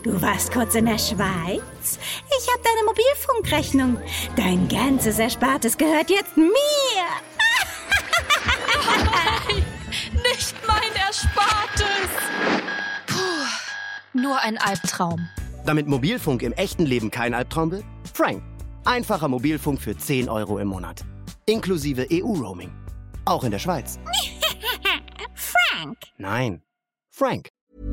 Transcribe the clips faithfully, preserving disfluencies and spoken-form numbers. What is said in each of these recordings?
Du warst kurz in der Schweiz? Ich habe deine Mobilfunkrechnung. Dein ganzes Erspartes gehört jetzt mir. Nein, nicht mein Erspartes. Puh, nur ein Albtraum. Damit Mobilfunk im echten Leben kein Albtraum wird? Frank. Einfacher Mobilfunk für zehn Euro im Monat. Inklusive E U-Roaming. Auch in der Schweiz. Frank. Nein, Frank.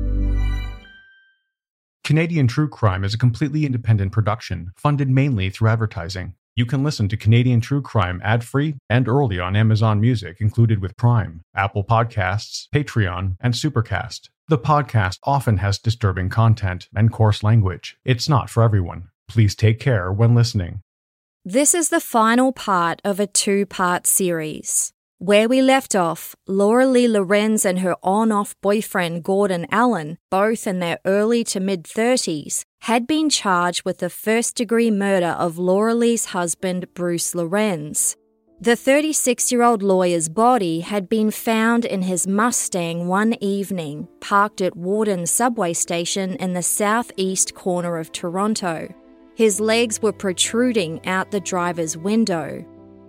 Canadian True Crime is a completely independent production, funded mainly through advertising. You can listen to Canadian True Crime ad-free and early on Amazon Music included with Prime, Apple Podcasts, Patreon, and Supercast. The podcast often has disturbing content and coarse language. It's not for everyone. Please take care when listening. This is the final part of a two-part series. Where we left off, Laura Lee Lorenz and her on-off boyfriend Gordon Allen, both in their early to mid-thirties, had been charged with the first-degree murder of Laura Lee's husband Bruce Lorenz. The thirty-six-year-old lawyer's body had been found in his Mustang one evening, parked at Warden subway station in the southeast corner of Toronto. His legs were protruding out the driver's window.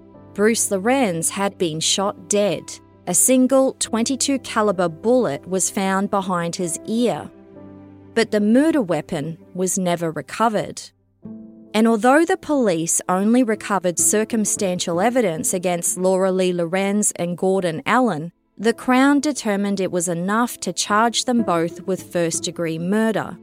Bruce Lorenz had been shot dead. A single twenty-two caliber bullet was found behind his ear. But the murder weapon was never recovered. And although the police only recovered circumstantial evidence against Laura Lee Lorenz and Gordon Allen, the Crown determined it was enough to charge them both with first-degree murder.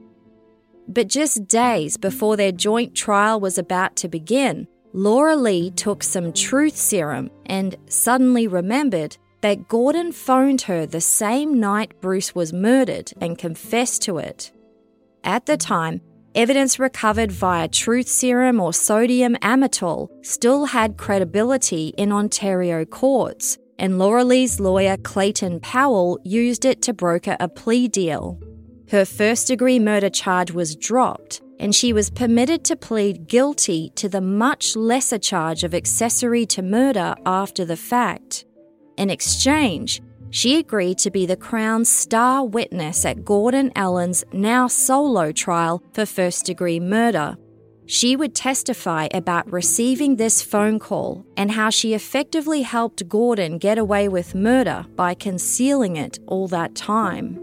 But just days before their joint trial was about to begin, Laura Lee took some truth serum and suddenly remembered that Gordon phoned her the same night Bruce was murdered and confessed to it. At the time, evidence recovered via truth serum or sodium amytal still had credibility in Ontario courts, and Laura Lee's lawyer Clayton Powell used it to broker a plea deal. Her first-degree murder charge was dropped, and she was permitted to plead guilty to the much lesser charge of accessory to murder after the fact. In exchange, she agreed to be the Crown's star witness at Gordon Allen's now solo trial for first-degree murder. She would testify about receiving this phone call and how she effectively helped Gordon get away with murder by concealing it all that time.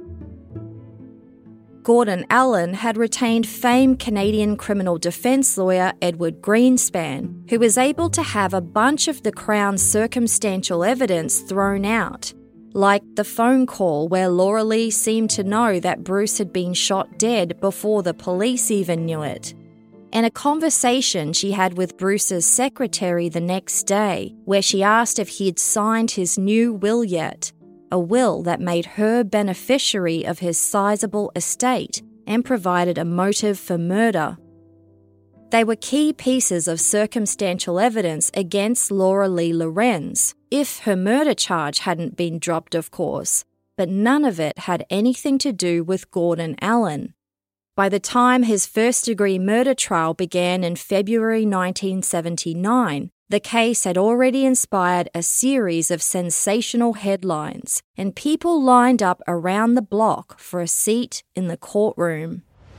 Gordon Allen had retained famed Canadian criminal defence lawyer Edward Greenspan, who was able to have a bunch of the Crown's circumstantial evidence thrown out, like the phone call where Laura Lee seemed to know that Bruce had been shot dead before the police even knew it, and a conversation she had with Bruce's secretary the next day, where she asked if he had signed his new will yet, a will that made her beneficiary of his sizable estate and provided a motive for murder. They were key pieces of circumstantial evidence against Laura Lee Lorenz, if her murder charge hadn't been dropped, of course, but none of it had anything to do with Gordon Allen. By the time his first-degree murder trial began in February nineteen seventy-nine, the case had already inspired a series of sensational headlines, and people lined up around the block for a seat in the courtroom.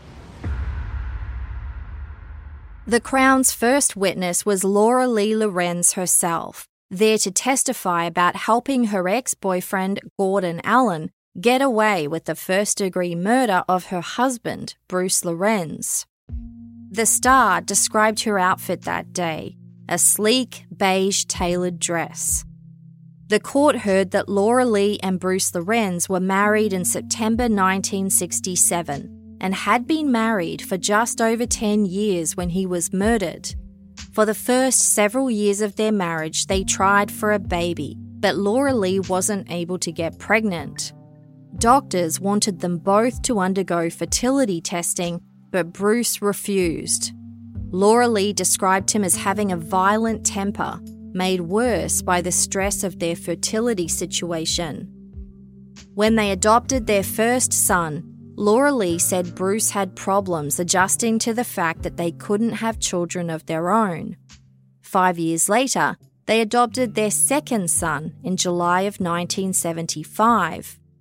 The Crown's first witness was Laura Lee Lorenz herself, there to testify about helping her ex-boyfriend, Gordon Allen, get away with the first-degree murder of her husband, Bruce Lorenz. The Star described her outfit that day, a sleek, beige tailored dress. The court heard that Laura Lee and Bruce Lorenz were married in September nineteen sixty-seven and had been married for just over ten years when he was murdered. For the first several years of their marriage, they tried for a baby, but Laura Lee wasn't able to get pregnant. Doctors wanted them both to undergo fertility testing, but Bruce refused. Laura Lee described him as having a violent temper, made worse by the stress of their fertility situation. When they adopted their first son, Laura Lee said Bruce had problems adjusting to the fact that they couldn't have children of their own. Five years later, they adopted their second son in July of nineteen seventy-five.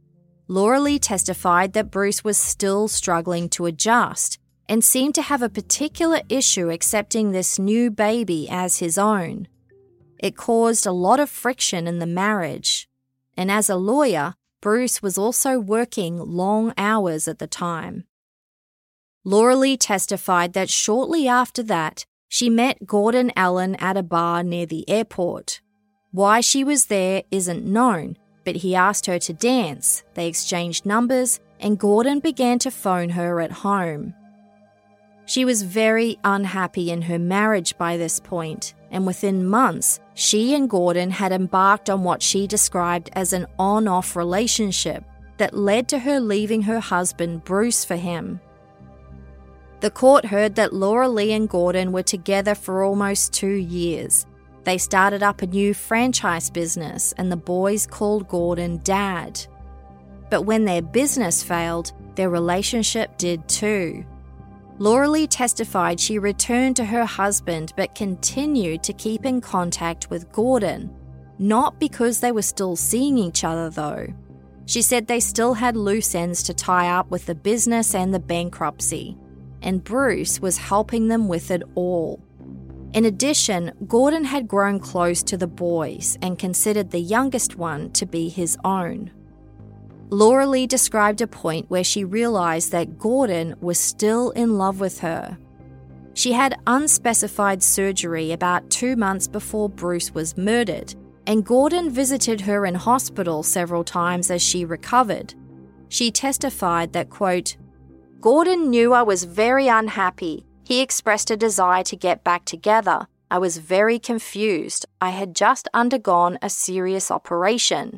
Laura Lee testified that Bruce was still struggling to adjust and seemed to have a particular issue accepting this new baby as his own. It caused a lot of friction in the marriage, and as a lawyer, Bruce was also working long hours at the time. Laura Lee testified that shortly after that, she met Gordon Allen at a bar near the airport. Why she was there isn't known, but he asked her to dance, they exchanged numbers, and Gordon began to phone her at home. She was very unhappy in her marriage by this point, and within months, she and Gordon had embarked on what she described as an on-off relationship that led to her leaving her husband Bruce for him. The court heard that Laura Lee and Gordon were together for almost two years. They started up a new franchise business and the boys called Gordon Dad. But when their business failed, their relationship did too. Laura Lee testified she returned to her husband but continued to keep in contact with Gordon, not because they were still seeing each other though. She said they still had loose ends to tie up with the business and the bankruptcy, and Bruce was helping them with it all. In addition, Gordon had grown close to the boys and considered the youngest one to be his own. Laura Lee described a point where she realised that Gordon was still in love with her. She had unspecified surgery about two months before Bruce was murdered, and Gordon visited her in hospital several times as she recovered. She testified that, quote, "Gordon knew I was very unhappy. He expressed a desire to get back together. I was very confused. I had just undergone a serious operation."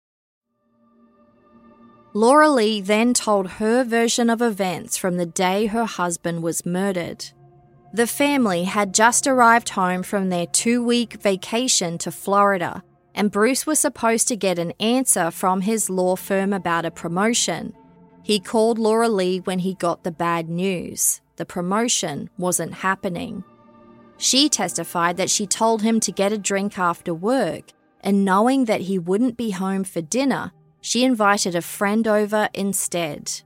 Laura Lee then told her version of events from the day her husband was murdered. The family had just arrived home from their two-week vacation to Florida, and Bruce was supposed to get an answer from his law firm about a promotion. He called Laura Lee when he got the bad news. The promotion wasn't happening. She testified that she told him to get a drink after work, and knowing that he wouldn't be home for dinner, she invited a friend over instead.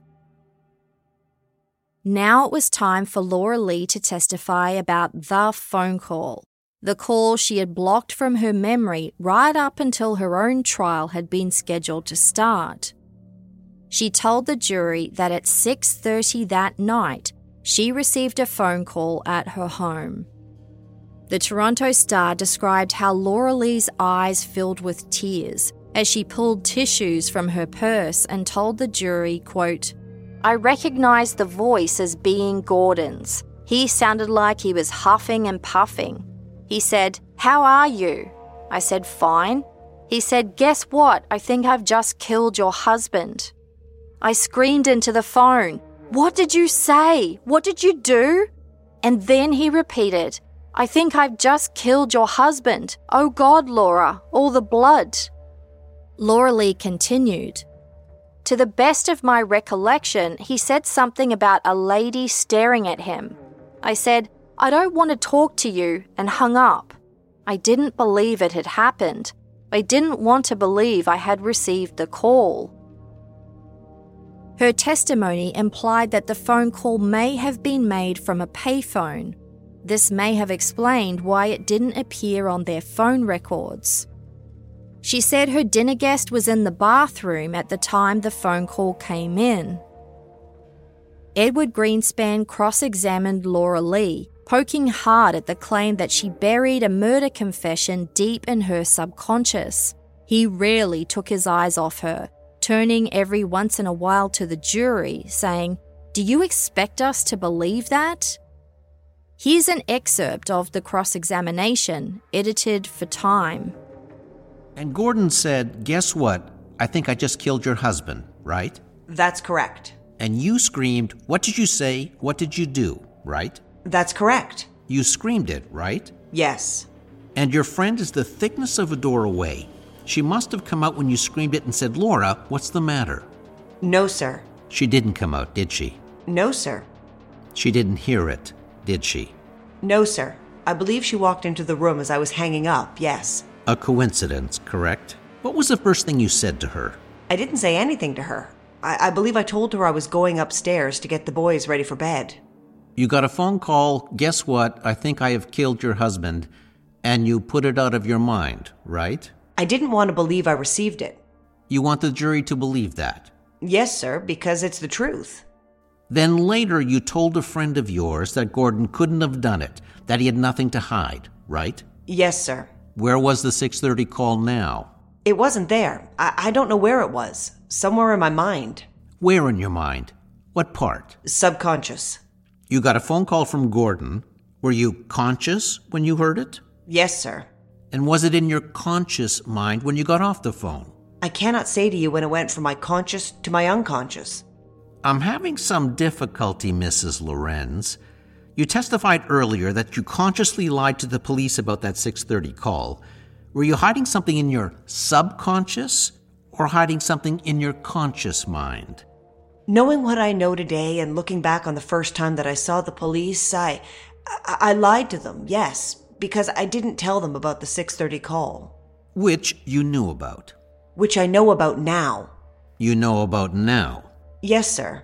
Now it was time for Laura Lee to testify about the phone call, the call she had blocked from her memory right up until her own trial had been scheduled to start. She told the jury that at six thirty that night, she received a phone call at her home. The Toronto Star described how Laura Lee's eyes filled with tears as she pulled tissues from her purse and told the jury, quote, "I recognized the voice as being Gordon's. He sounded like he was huffing and puffing. He said, 'How are you?' I said, 'Fine.' He said, 'Guess what? I think I've just killed your husband.' I screamed into the phone, 'What did you say? What did you do?' And then he repeated, 'I think I've just killed your husband. Oh God, Laura, all the blood.'" Laura Lee continued, "To the best of my recollection, he said something about a lady staring at him. I said, 'I don't want to talk to you,' and hung up. I didn't believe it had happened. I didn't want to believe I had received the call." Her testimony implied that the phone call may have been made from a payphone. This may have explained why it didn't appear on their phone records. She said her dinner guest was in the bathroom at the time the phone call came in. Edward Greenspan cross-examined Laura Lee, poking hard at the claim that she buried a murder confession deep in her subconscious. He rarely took his eyes off her, turning every once in a while to the jury, saying, "Do you expect us to believe that?" Here's an excerpt of the cross-examination, edited for time. "And Gordon said, 'Guess what? I think I just killed your husband,' right?" "That's correct." "And you screamed, 'What did you say? What did you do?' right?" "That's correct." "You screamed it, right?" "Yes." "And your friend is the thickness of a door away. She must have come out when you screamed it and said, 'Laura, what's the matter?'" "No, sir." "She didn't come out, did she?" "No, sir." "She didn't hear it, did she?" "No, sir. I believe she walked into the room as I was hanging up, yes." "A coincidence, correct? What was the first thing you said to her?" "I didn't say anything to her. I, I believe I told her I was going upstairs to get the boys ready for bed. You got a phone call, guess what, I think I have killed your husband, and you put it out of your mind, right? I didn't want to believe I received it. You want the jury to believe that? Yes, sir, because it's the truth. Then later you told a friend of yours that Gordon couldn't have done it, that he had nothing to hide, right? Yes, sir. Where was the six thirty call now? It wasn't there. I, I don't know where it was. Somewhere in my mind. Where in your mind? What part? Subconscious. You got a phone call from Gordon. Were you conscious when you heard it? Yes, sir. And was it in your conscious mind when you got off the phone? I cannot say to you when it went from my conscious to my unconscious. I'm having some difficulty, Missus Lorenz. You testified earlier that you consciously lied to the police about that six thirty call. Were you hiding something in your subconscious or hiding something in your conscious mind? Knowing what I know today and looking back on the first time that I saw the police, I, I, I lied to them, yes, because I didn't tell them about the six thirty call. Which you knew about. Which I know about now. You know about now. Yes, sir.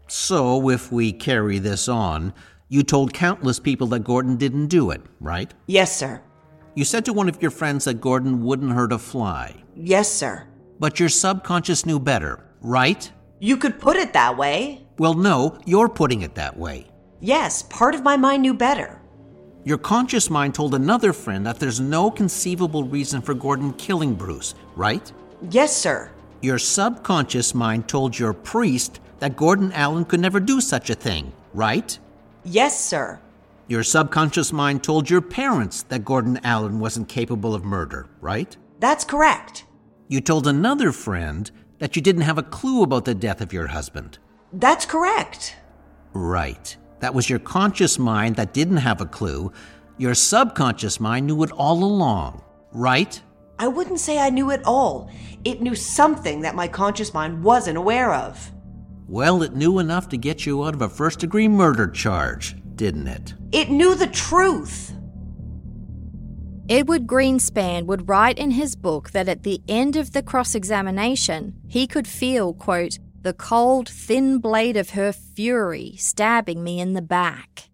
So, if we carry this on, you told countless people that Gordon didn't do it, right? Yes, sir. You said to one of your friends that Gordon wouldn't hurt a fly. Yes, sir. But your subconscious knew better, right? You could put it that way. Well, no, you're putting it that way. Yes, part of my mind knew better. Your conscious mind told another friend that there's no conceivable reason for Gordon killing Bruce, right? Yes, sir. Your subconscious mind told your priest that Gordon Allen could never do such a thing, right? Yes, sir. Your subconscious mind told your parents that Gordon Allen wasn't capable of murder, right? That's correct. You told another friend that you didn't have a clue about the death of your husband. That's correct. Right. That was your conscious mind that didn't have a clue. Your subconscious mind knew it all along, right? I wouldn't say I knew it all. It knew something that my conscious mind wasn't aware of. Well, it knew enough to get you out of a first-degree murder charge, didn't it? It knew the truth. Edward Greenspan would write in his book that at the end of the cross-examination, he could feel, quote, the cold, thin blade of her fury stabbing me in the back.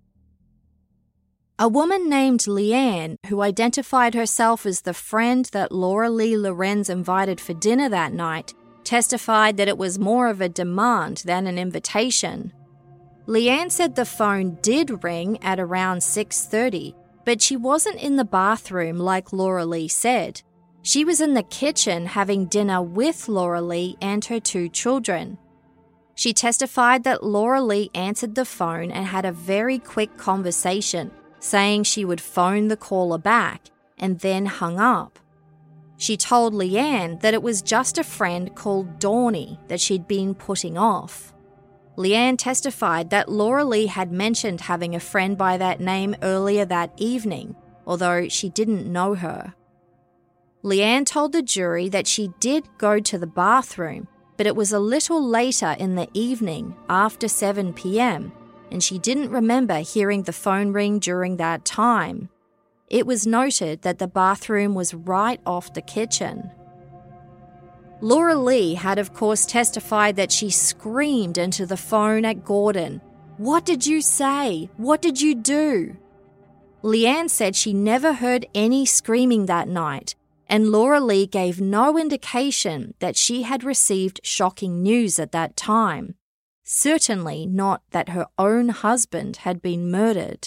A woman named Leanne, who identified herself as the friend that Laura Lee Lorenz invited for dinner that night, testified that it was more of a demand than an invitation. Leanne said the phone did ring at around six thirty, but she wasn't in the bathroom like Laura Lee said. She was in the kitchen having dinner with Laura Lee and her two children. She testified that Laura Lee answered the phone and had a very quick conversation, saying she would phone the caller back, and then hung up. She told Leanne that it was just a friend called Dawnie that she'd been putting off. Leanne testified that Laura Lee had mentioned having a friend by that name earlier that evening, although she didn't know her. Leanne told the jury that she did go to the bathroom, but it was a little later in the evening, after seven p.m., and she didn't remember hearing the phone ring during that time. It was noted that the bathroom was right off the kitchen. Laura Lee had of course testified that she screamed into the phone at Gordon, "What did you say? What did you do?" Leanne said she never heard any screaming that night, and Laura Lee gave no indication that she had received shocking news at that time. Certainly not that her own husband had been murdered.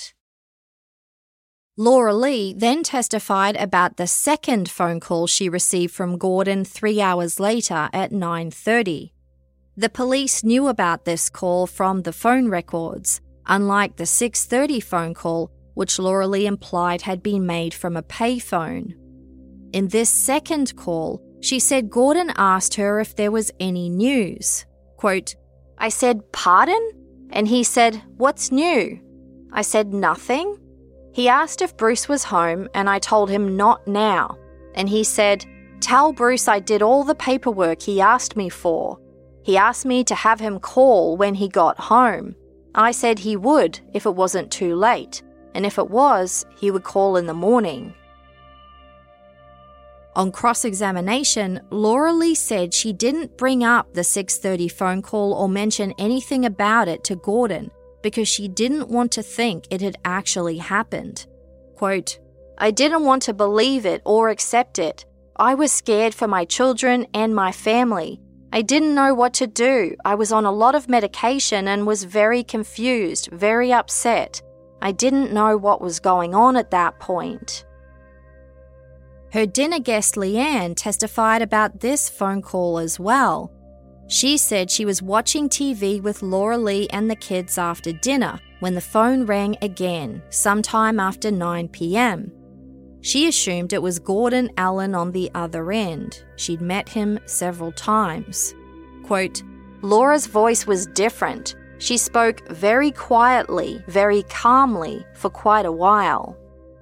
Laura Lee then testified about the second phone call she received from Gordon three hours later at nine thirty. The police knew about this call from the phone records, unlike the six thirty phone call, which Laura Lee implied had been made from a payphone. In this second call, she said Gordon asked her if there was any news. Quote, "I said, 'Pardon?' And he said, 'What's new?' I said, 'Nothing.' He asked if Bruce was home, and I told him not now. And he said, 'Tell Bruce I did all the paperwork he asked me for. He asked me to have him call when he got home. I said he would if it wasn't too late, and if it was, he would call in the morning.'" On cross-examination, Laura Lee said she didn't bring up the six thirty phone call or mention anything about it to Gordon because she didn't want to think it had actually happened. Quote, "I didn't want to believe it or accept it. I was scared for my children and my family. I didn't know what to do. I was on a lot of medication and was very confused, very upset. I didn't know what was going on at that point." Her dinner guest Leanne testified about this phone call as well. She said she was watching T V with Laura Lee and the kids after dinner when the phone rang again, sometime after nine p.m. She assumed it was Gordon Allen on the other end. She'd met him several times. Quote, "Laura's voice was different. She spoke very quietly, very calmly for quite a while."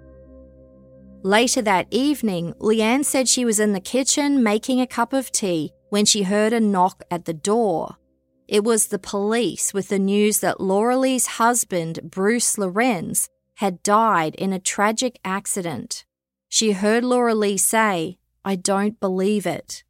Later that evening, Leanne said she was in the kitchen making a cup of tea when she heard a knock at the door. It was the police with the news that Laura Lee's husband, Bruce Lorenz, had died in a tragic accident. She heard Laura Lee say, "I don't believe it."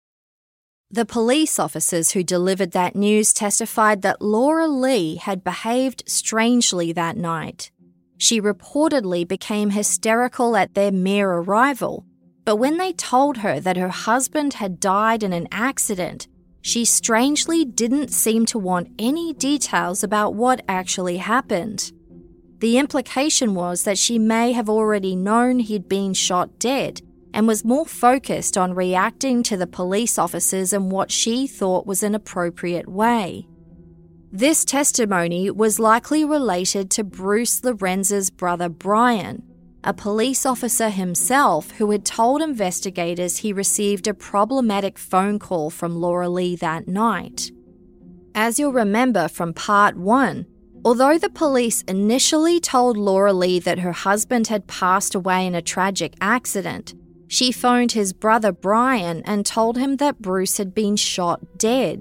The police officers who delivered that news testified that Laura Lee had behaved strangely that night. She reportedly became hysterical at their mere arrival, but when they told her that her husband had died in an accident, she strangely didn't seem to want any details about what actually happened. The implication was that she may have already known he'd been shot dead and was more focused on reacting to the police officers in what she thought was an appropriate way. This testimony was likely related to Bruce Lorenz's brother Brian, a police officer himself who had told investigators he received a problematic phone call from Laura Lee that night. As you'll remember from part one, although the police initially told Laura Lee that her husband had passed away in a tragic accident, she phoned his brother Brian and told him that Bruce had been shot dead.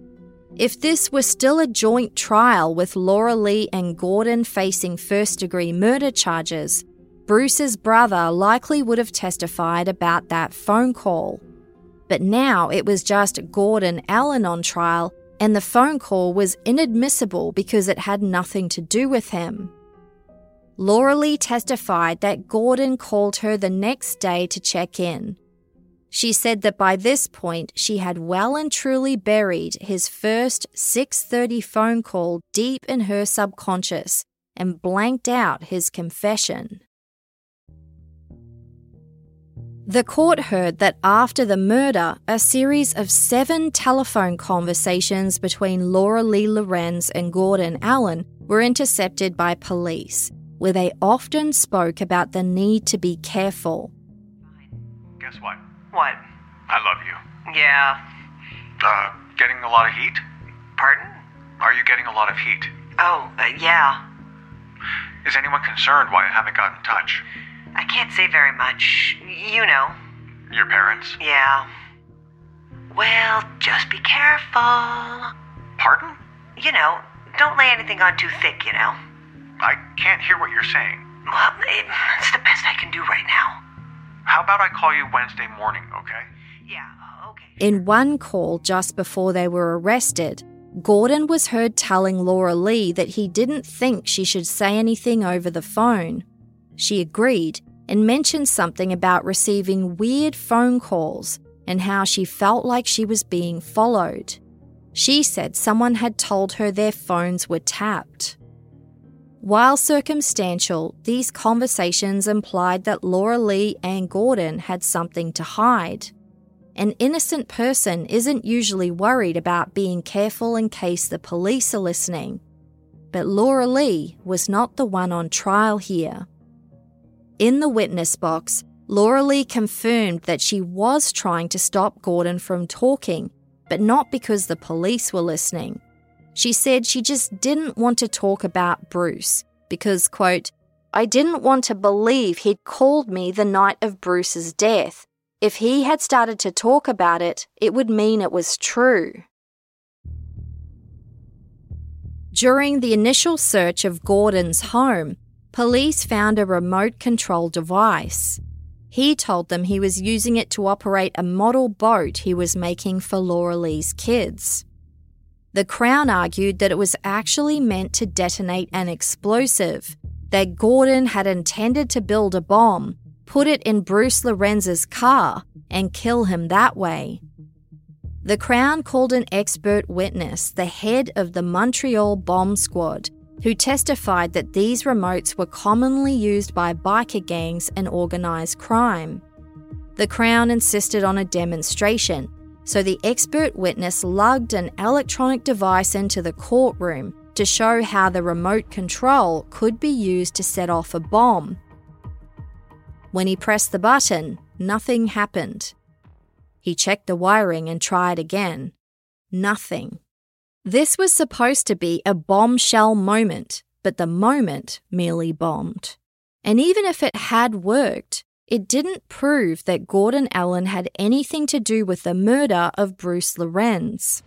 If this were still a joint trial with Laura Lee and Gordon facing first-degree murder charges, Bruce's brother likely would have testified about that phone call. But now it was just Gordon Allen on trial, and the phone call was inadmissible because it had nothing to do with him. Laura Lee testified that Gordon called her the next day to check in. She said that by this point she had well and truly buried his first six thirty phone call deep in her subconscious and blanked out his confession. The court heard that after the murder, a series of seven telephone conversations between Laura Lee Lorenz and Gordon Allen were intercepted by police, where they often spoke about the need to be careful. Guess what? What? I love you. Yeah. Uh, getting a lot of heat? Pardon? Are you getting a lot of heat? Oh, uh, yeah. Is anyone concerned why I haven't gotten in touch? I can't say very much. You know. Your parents? Yeah. Well, just be careful. Pardon? You know, don't lay anything on too thick, you know. I can't hear what you're saying. Well, it, it's the best I can do right now. How about I call you Wednesday morning, okay? Yeah, okay. In one call just before they were arrested, Gordon was heard telling Laura Lee that he didn't think she should say anything over the phone. She agreed and mentioned something about receiving weird phone calls and how she felt like she was being followed. She said someone had told her their phones were tapped. While circumstantial, these conversations implied that Laura Lee and Gordon had something to hide. An innocent person isn't usually worried about being careful in case the police are listening. But Laura Lee was not the one on trial here. In the witness box, Laura Lee confirmed that she was trying to stop Gordon from talking, but not because the police were listening. She said she just didn't want to talk about Bruce because, quote, "I didn't want to believe he'd called me the night of Bruce's death. If he had started to talk about it, it would mean it was true." During the initial search of Gordon's home, police found a remote control device. He told them he was using it to operate a model boat he was making for Laura Lee's kids. The Crown argued that it was actually meant to detonate an explosive, that Gordon had intended to build a bomb, put it in Bruce Lorenz's car, and kill him that way. The Crown called an expert witness, the head of the Montreal Bomb Squad, who testified that these remotes were commonly used by biker gangs and organised crime. The Crown insisted on a demonstration, so the expert witness lugged an electronic device into the courtroom to show how the remote control could be used to set off a bomb. When he pressed the button, nothing happened. He checked the wiring and tried again. Nothing. This was supposed to be a bombshell moment, but the moment merely bombed. And even if it had worked, it didn't prove that Gordon Allen had anything to do with the murder of Bruce Lorenz.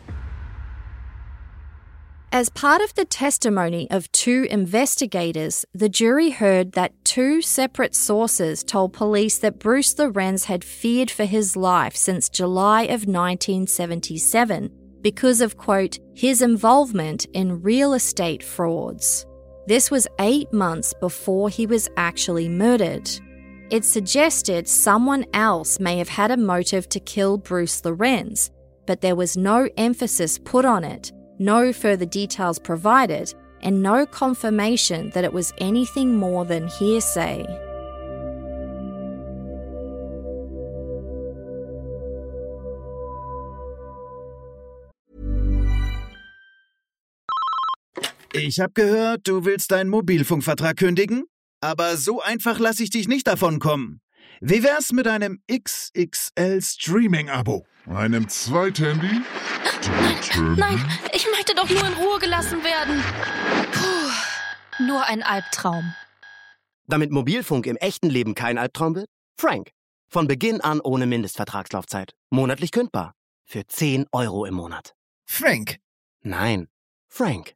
As part of the testimony of two investigators, the jury heard that two separate sources told police that Bruce Lorenz had feared for his life since July of nineteen seventy-seven because of, quote, his involvement in real estate frauds. This was eight months before he was actually murdered. It suggested someone else may have had a motive to kill Bruce Lorenz, but there was no emphasis put on it, no further details provided, and no confirmation that it was anything more than hearsay. Ich habe gehört, du willst deinen Mobilfunkvertrag kündigen? Aber so einfach lasse ich dich nicht davon kommen. Wie wär's mit einem X X L-Streaming-Abo? Einem Zweithandy? Nein, nein, ich möchte doch nur in Ruhe gelassen werden. Puh, nur ein Albtraum. Damit Mobilfunk im echten Leben kein Albtraum wird? Frank. Von Beginn an ohne Mindestvertragslaufzeit. Monatlich kündbar. Für zehn Euro im Monat. Frank. Nein, Frank.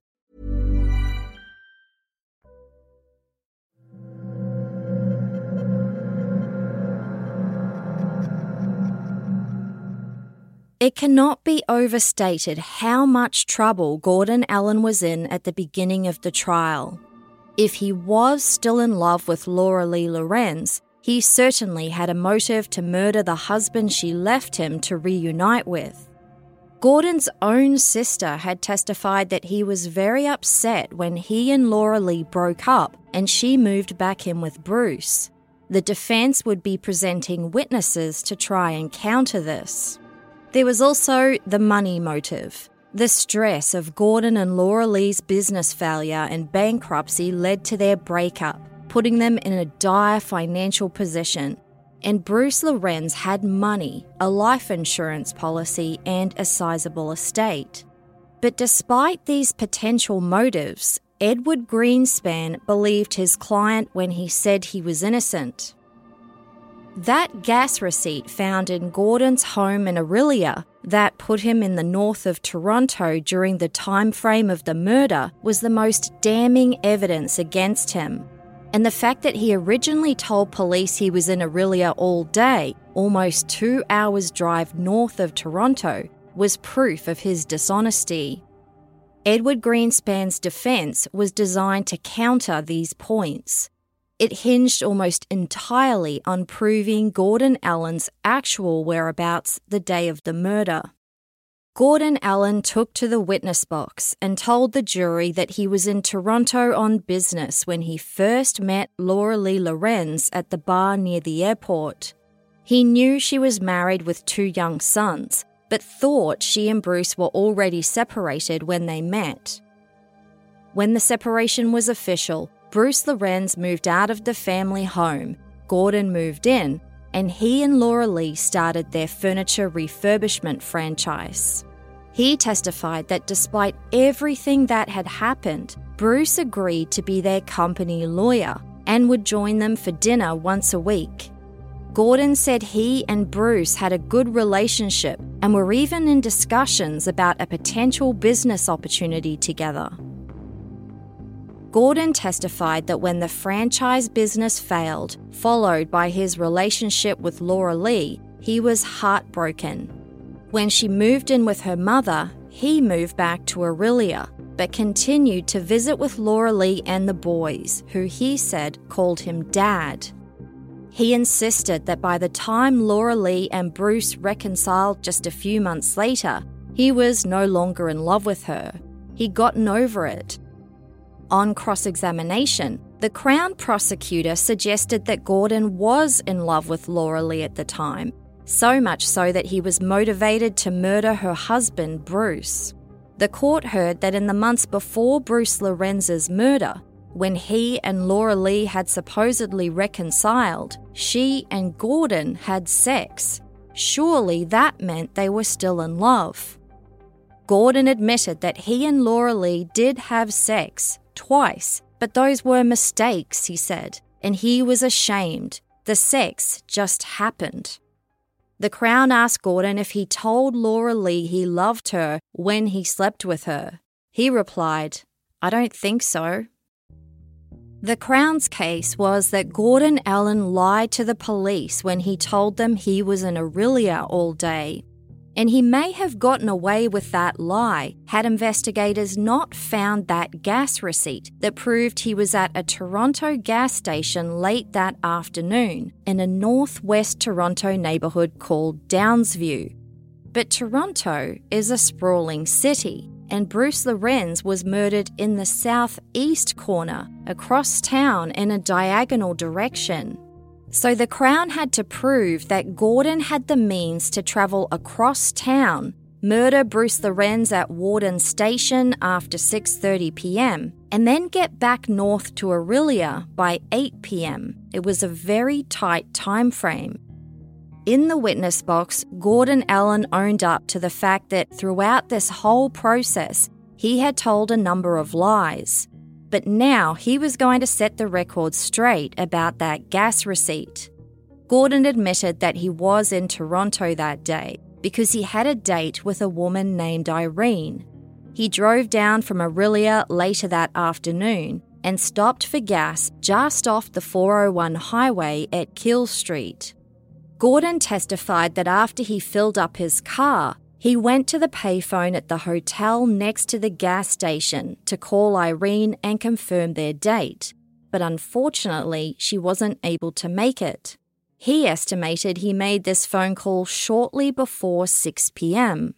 It cannot be overstated how much trouble Gordon Allen was in at the beginning of the trial. If he was still in love with Laura Lee Lorenz, he certainly had a motive to murder the husband she left him to reunite with. Gordon's own sister had testified that he was very upset when he and Laura Lee broke up and she moved back in with Bruce. The defense would be presenting witnesses to try and counter this. There was also the money motive. The stress of Gordon and Laura Lee's business failure and bankruptcy led to their breakup, putting them in a dire financial position. And Bruce Lorenz had money, a life insurance policy, and a sizable estate. But despite these potential motives, Edward Greenspan believed his client when he said he was innocent. That gas receipt found in Gordon's home in Orillia that put him in the north of Toronto during the time frame of the murder was the most damning evidence against him. And the fact that he originally told police he was in Orillia all day, almost two hours drive north of Toronto, was proof of his dishonesty. Edward Greenspan's defence was designed to counter these points. It hinged almost entirely on proving Gordon Allen's actual whereabouts the day of the murder. Gordon Allen took to the witness box and told the jury that he was in Toronto on business when he first met Laura Lee Lorenz at the bar near the airport. He knew she was married with two young sons, but thought she and Bruce were already separated when they met. When the separation was official, Bruce Lorenz moved out of the family home, Gordon moved in, and he and Laura Lee started their furniture refurbishment franchise. He testified that despite everything that had happened, Bruce agreed to be their company lawyer and would join them for dinner once a week. Gordon said he and Bruce had a good relationship and were even in discussions about a potential business opportunity together. Gordon testified that when the franchise business failed, followed by his relationship with Laura Lee, he was heartbroken. When she moved in with her mother, he moved back to Orillia, but continued to visit with Laura Lee and the boys, who he said called him Dad. He insisted that by the time Laura Lee and Bruce reconciled just a few months later, he was no longer in love with her. He'd gotten over it. On cross-examination, the Crown prosecutor suggested that Gordon was in love with Laura Lee at the time, so much so that he was motivated to murder her husband, Bruce. The court heard that in the months before Bruce Lorenz's murder, when he and Laura Lee had supposedly reconciled, she and Gordon had sex. Surely that meant they were still in love. Gordon admitted that he and Laura Lee did have sex, twice, but those were mistakes, he said, and he was ashamed. The sex just happened. The Crown asked Gordon if he told Laura Lee he loved her when he slept with her. He replied, "I don't think so." The Crown's case was that Gordon Allen lied to the police when he told them he was in Orillia all day. And he may have gotten away with that lie had investigators not found that gas receipt that proved he was at a Toronto gas station late that afternoon in a northwest Toronto neighbourhood called Downsview. But Toronto is a sprawling city, and Bruce Lorenz was murdered in the southeast corner, across town in a diagonal direction. So the Crown had to prove that Gordon had the means to travel across town, murder Bruce Lorenz at Warden Station after six thirty p.m, and then get back north to Orillia by eight p.m. It was a very tight time frame. In the witness box, Gordon Allen owned up to the fact that throughout this whole process, he had told a number of lies. But now he was going to set the record straight about that gas receipt. Gordon admitted that he was in Toronto that day because he had a date with a woman named Irene. He drove down from Orillia later that afternoon and stopped for gas just off the four oh one highway at Kill Street. Gordon testified that after he filled up his car, he went to the payphone at the hotel next to the gas station to call Irene and confirm their date, but unfortunately she wasn't able to make it. He estimated he made this phone call shortly before six p.m.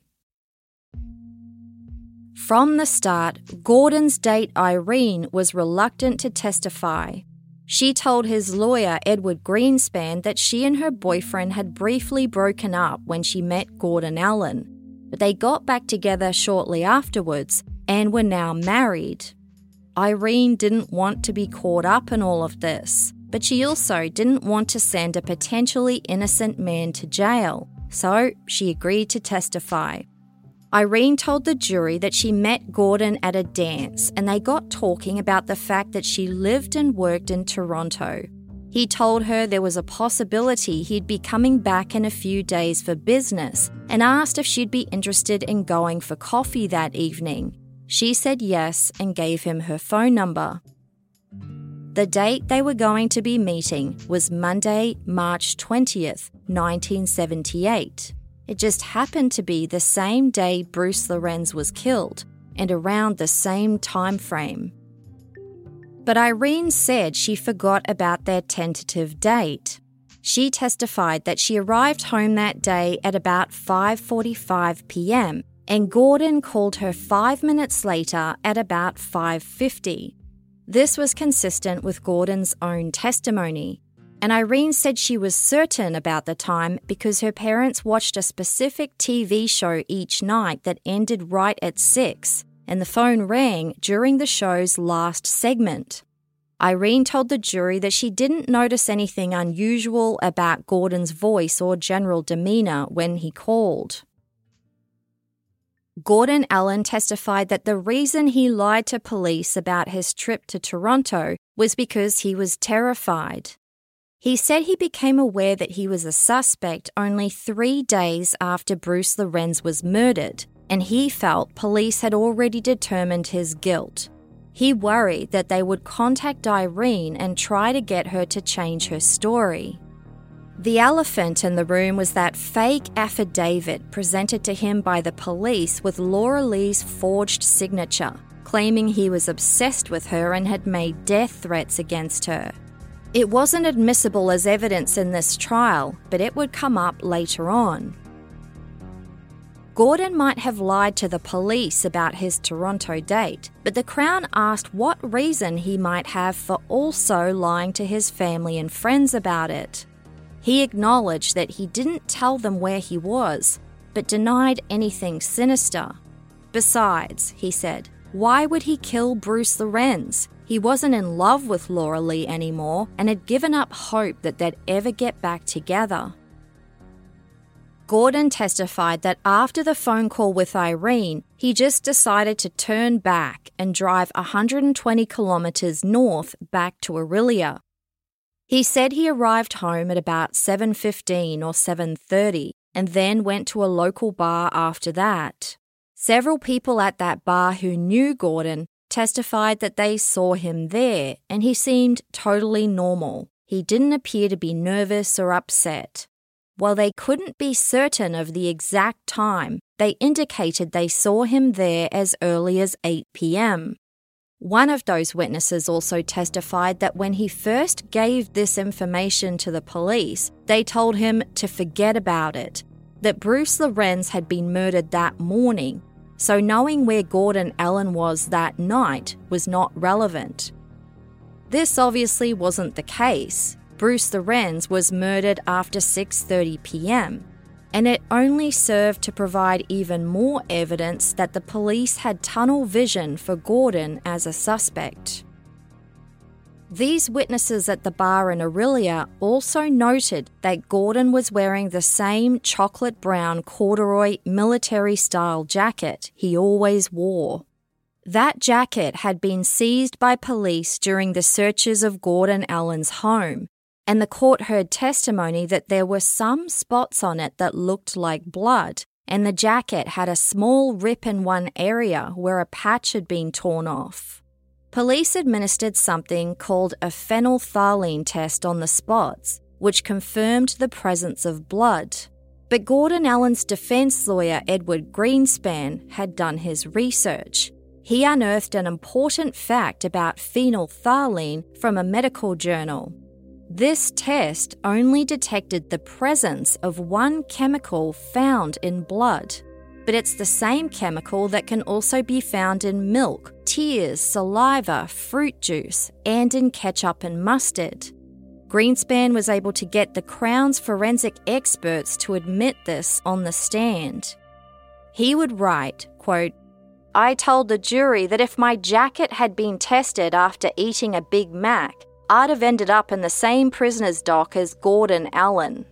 From the start, Gordon's date Irene was reluctant to testify. She told his lawyer, Edward Greenspan, that she and her boyfriend had briefly broken up when she met Gordon Allen, but they got back together shortly afterwards and were now married. Irene didn't want to be caught up in all of this, but she also didn't want to send a potentially innocent man to jail, so she agreed to testify. Irene told the jury that she met Gordon at a dance and they got talking about the fact that she lived and worked in Toronto. He told her there was a possibility he'd be coming back in a few days for business and asked if she'd be interested in going for coffee that evening. She said yes and gave him her phone number. The date they were going to be meeting was Monday, March twentieth, nineteen seventy-eight. It just happened to be the same day Bruce Lorenz was killed and around the same time frame. But Irene said she forgot about their tentative date. She testified that she arrived home that day at about five forty-five p.m. and Gordon called her five minutes later at about five fifty. This was consistent with Gordon's own testimony. And Irene said she was certain about the time because her parents watched a specific T V show each night that ended right at six, and the phone rang during the show's last segment. Irene told the jury that she didn't notice anything unusual about Gordon's voice or general demeanour when he called. Gordon Allen testified that the reason he lied to police about his trip to Toronto was because he was terrified. He said he became aware that he was a suspect only three days after Bruce Lorenz was murdered, and he felt police had already determined his guilt. He worried that they would contact Irene and try to get her to change her story. The elephant in the room was that fake affidavit presented to him by the police with Laura Lee's forged signature, claiming he was obsessed with her and had made death threats against her. It wasn't admissible as evidence in this trial, but it would come up later on. Gordon might have lied to the police about his Toronto date, but the Crown asked what reason he might have for also lying to his family and friends about it. He acknowledged that he didn't tell them where he was, but denied anything sinister. Besides, he said, why would he kill Bruce Lorenz? He wasn't in love with Laura Lee anymore and had given up hope that they'd ever get back together. Gordon testified that after the phone call with Irene, he just decided to turn back and drive one hundred twenty kilometres north back to Orillia. He said he arrived home at about seven fifteen or seven thirty and then went to a local bar after that. Several people at that bar who knew Gordon testified that they saw him there and he seemed totally normal. He didn't appear to be nervous or upset. While they couldn't be certain of the exact time, they indicated they saw him there as early as eight p.m. One of those witnesses also testified that when he first gave this information to the police, they told him to forget about it, that Bruce Lorenz had been murdered that morning, so knowing where Gordon Allen was that night was not relevant. This obviously wasn't the case. Bruce Lorenz was murdered after six thirty p.m, and it only served to provide even more evidence that the police had tunnel vision for Gordon as a suspect. These witnesses at the bar in Orillia also noted that Gordon was wearing the same chocolate brown corduroy military-style jacket he always wore. That jacket had been seized by police during the searches of Gordon Allen's home, and the court heard testimony that there were some spots on it that looked like blood, and the jacket had a small rip in one area where a patch had been torn off. Police administered something called a phenolphthalein test on the spots, which confirmed the presence of blood. But Gordon Allen's defense lawyer, Edward Greenspan, had done his research. He unearthed an important fact about phenolphthalein from a medical journal. This test only detected the presence of one chemical found in blood, but it's the same chemical that can also be found in milk, tears, saliva, fruit juice, and in ketchup and mustard. Greenspan was able to get the Crown's forensic experts to admit this on the stand. He would write, quote, "I told the jury that if my jacket had been tested after eating a Big Mac, I'd have ended up in the same prisoner's dock as Gordon Allen."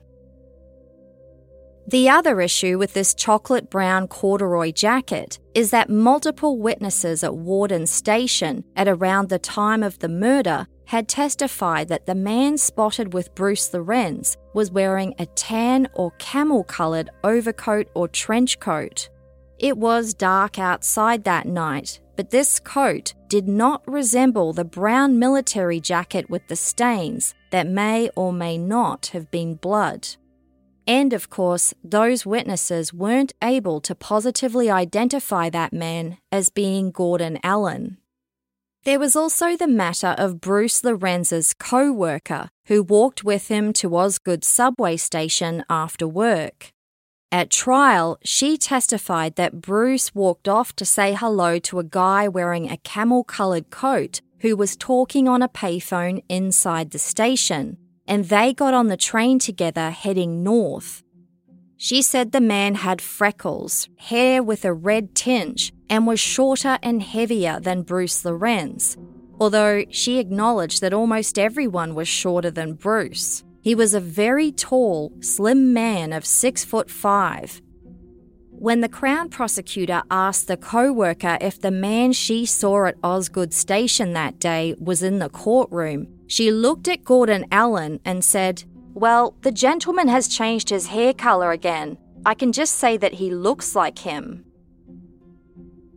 The other issue with this chocolate brown corduroy jacket is that multiple witnesses at Warden Station at around the time of the murder had testified that the man spotted with Bruce Lorenz was wearing a tan or camel-coloured overcoat or trench coat. It was dark outside that night, but this coat did not resemble the brown military jacket with the stains that may or may not have been blood. And of course, those witnesses weren't able to positively identify that man as being Gordon Allen. There was also the matter of Bruce Lorenz's co-worker who walked with him to Osgood subway station after work. At trial, she testified that Bruce walked off to say hello to a guy wearing a camel-coloured coat who was talking on a payphone inside the station, and they got on the train together heading north. She said the man had freckles, hair with a red tinge, and was shorter and heavier than Bruce Lorenz, although she acknowledged that almost everyone was shorter than Bruce. He was a very tall, slim man of six foot five. When the Crown prosecutor asked the co-worker if the man she saw at Osgood Station that day was in the courtroom, she looked at Gordon Allen and said, "Well, the gentleman has changed his hair colour again. I can just say that he looks like him."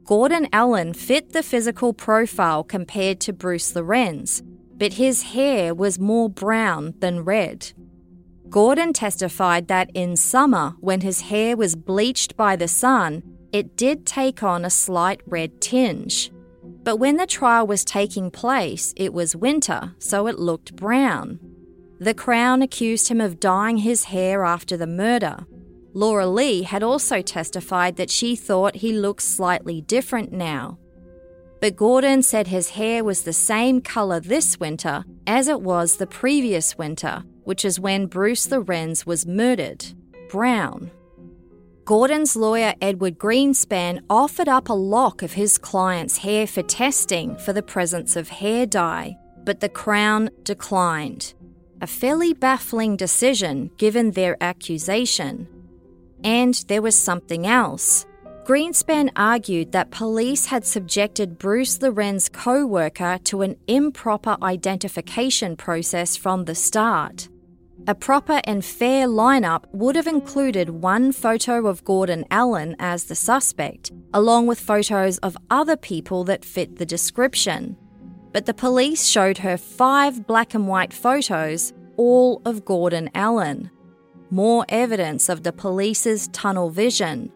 Gordon Allen fit the physical profile compared to Bruce Lorenz, but his hair was more brown than red. Gordon testified that in summer, when his hair was bleached by the sun, it did take on a slight red tinge. But when the trial was taking place, it was winter, so it looked brown. The Crown accused him of dyeing his hair after the murder. Laura Lee had also testified that she thought he looked slightly different now. But Gordon said his hair was the same colour this winter as it was the previous winter, which is when Bruce Lorenz was murdered, brown. Gordon's lawyer Edward Greenspan offered up a lock of his client's hair for testing for the presence of hair dye, but the Crown declined. A fairly baffling decision given their accusation. And there was something else. Greenspan argued that police had subjected Bruce Lorenz's co-worker to an improper identification process from the start. A proper and fair lineup would have included one photo of Gordon Allen as the suspect, along with photos of other people that fit the description. But the police showed her five black and white photos, all of Gordon Allen. More evidence of the police's tunnel vision.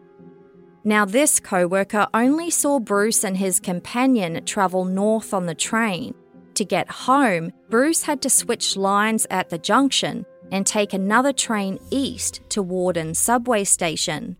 Now this co-worker only saw Bruce and his companion travel north on the train. To get home, Bruce had to switch lines at the junction and take another train east to Warden subway station.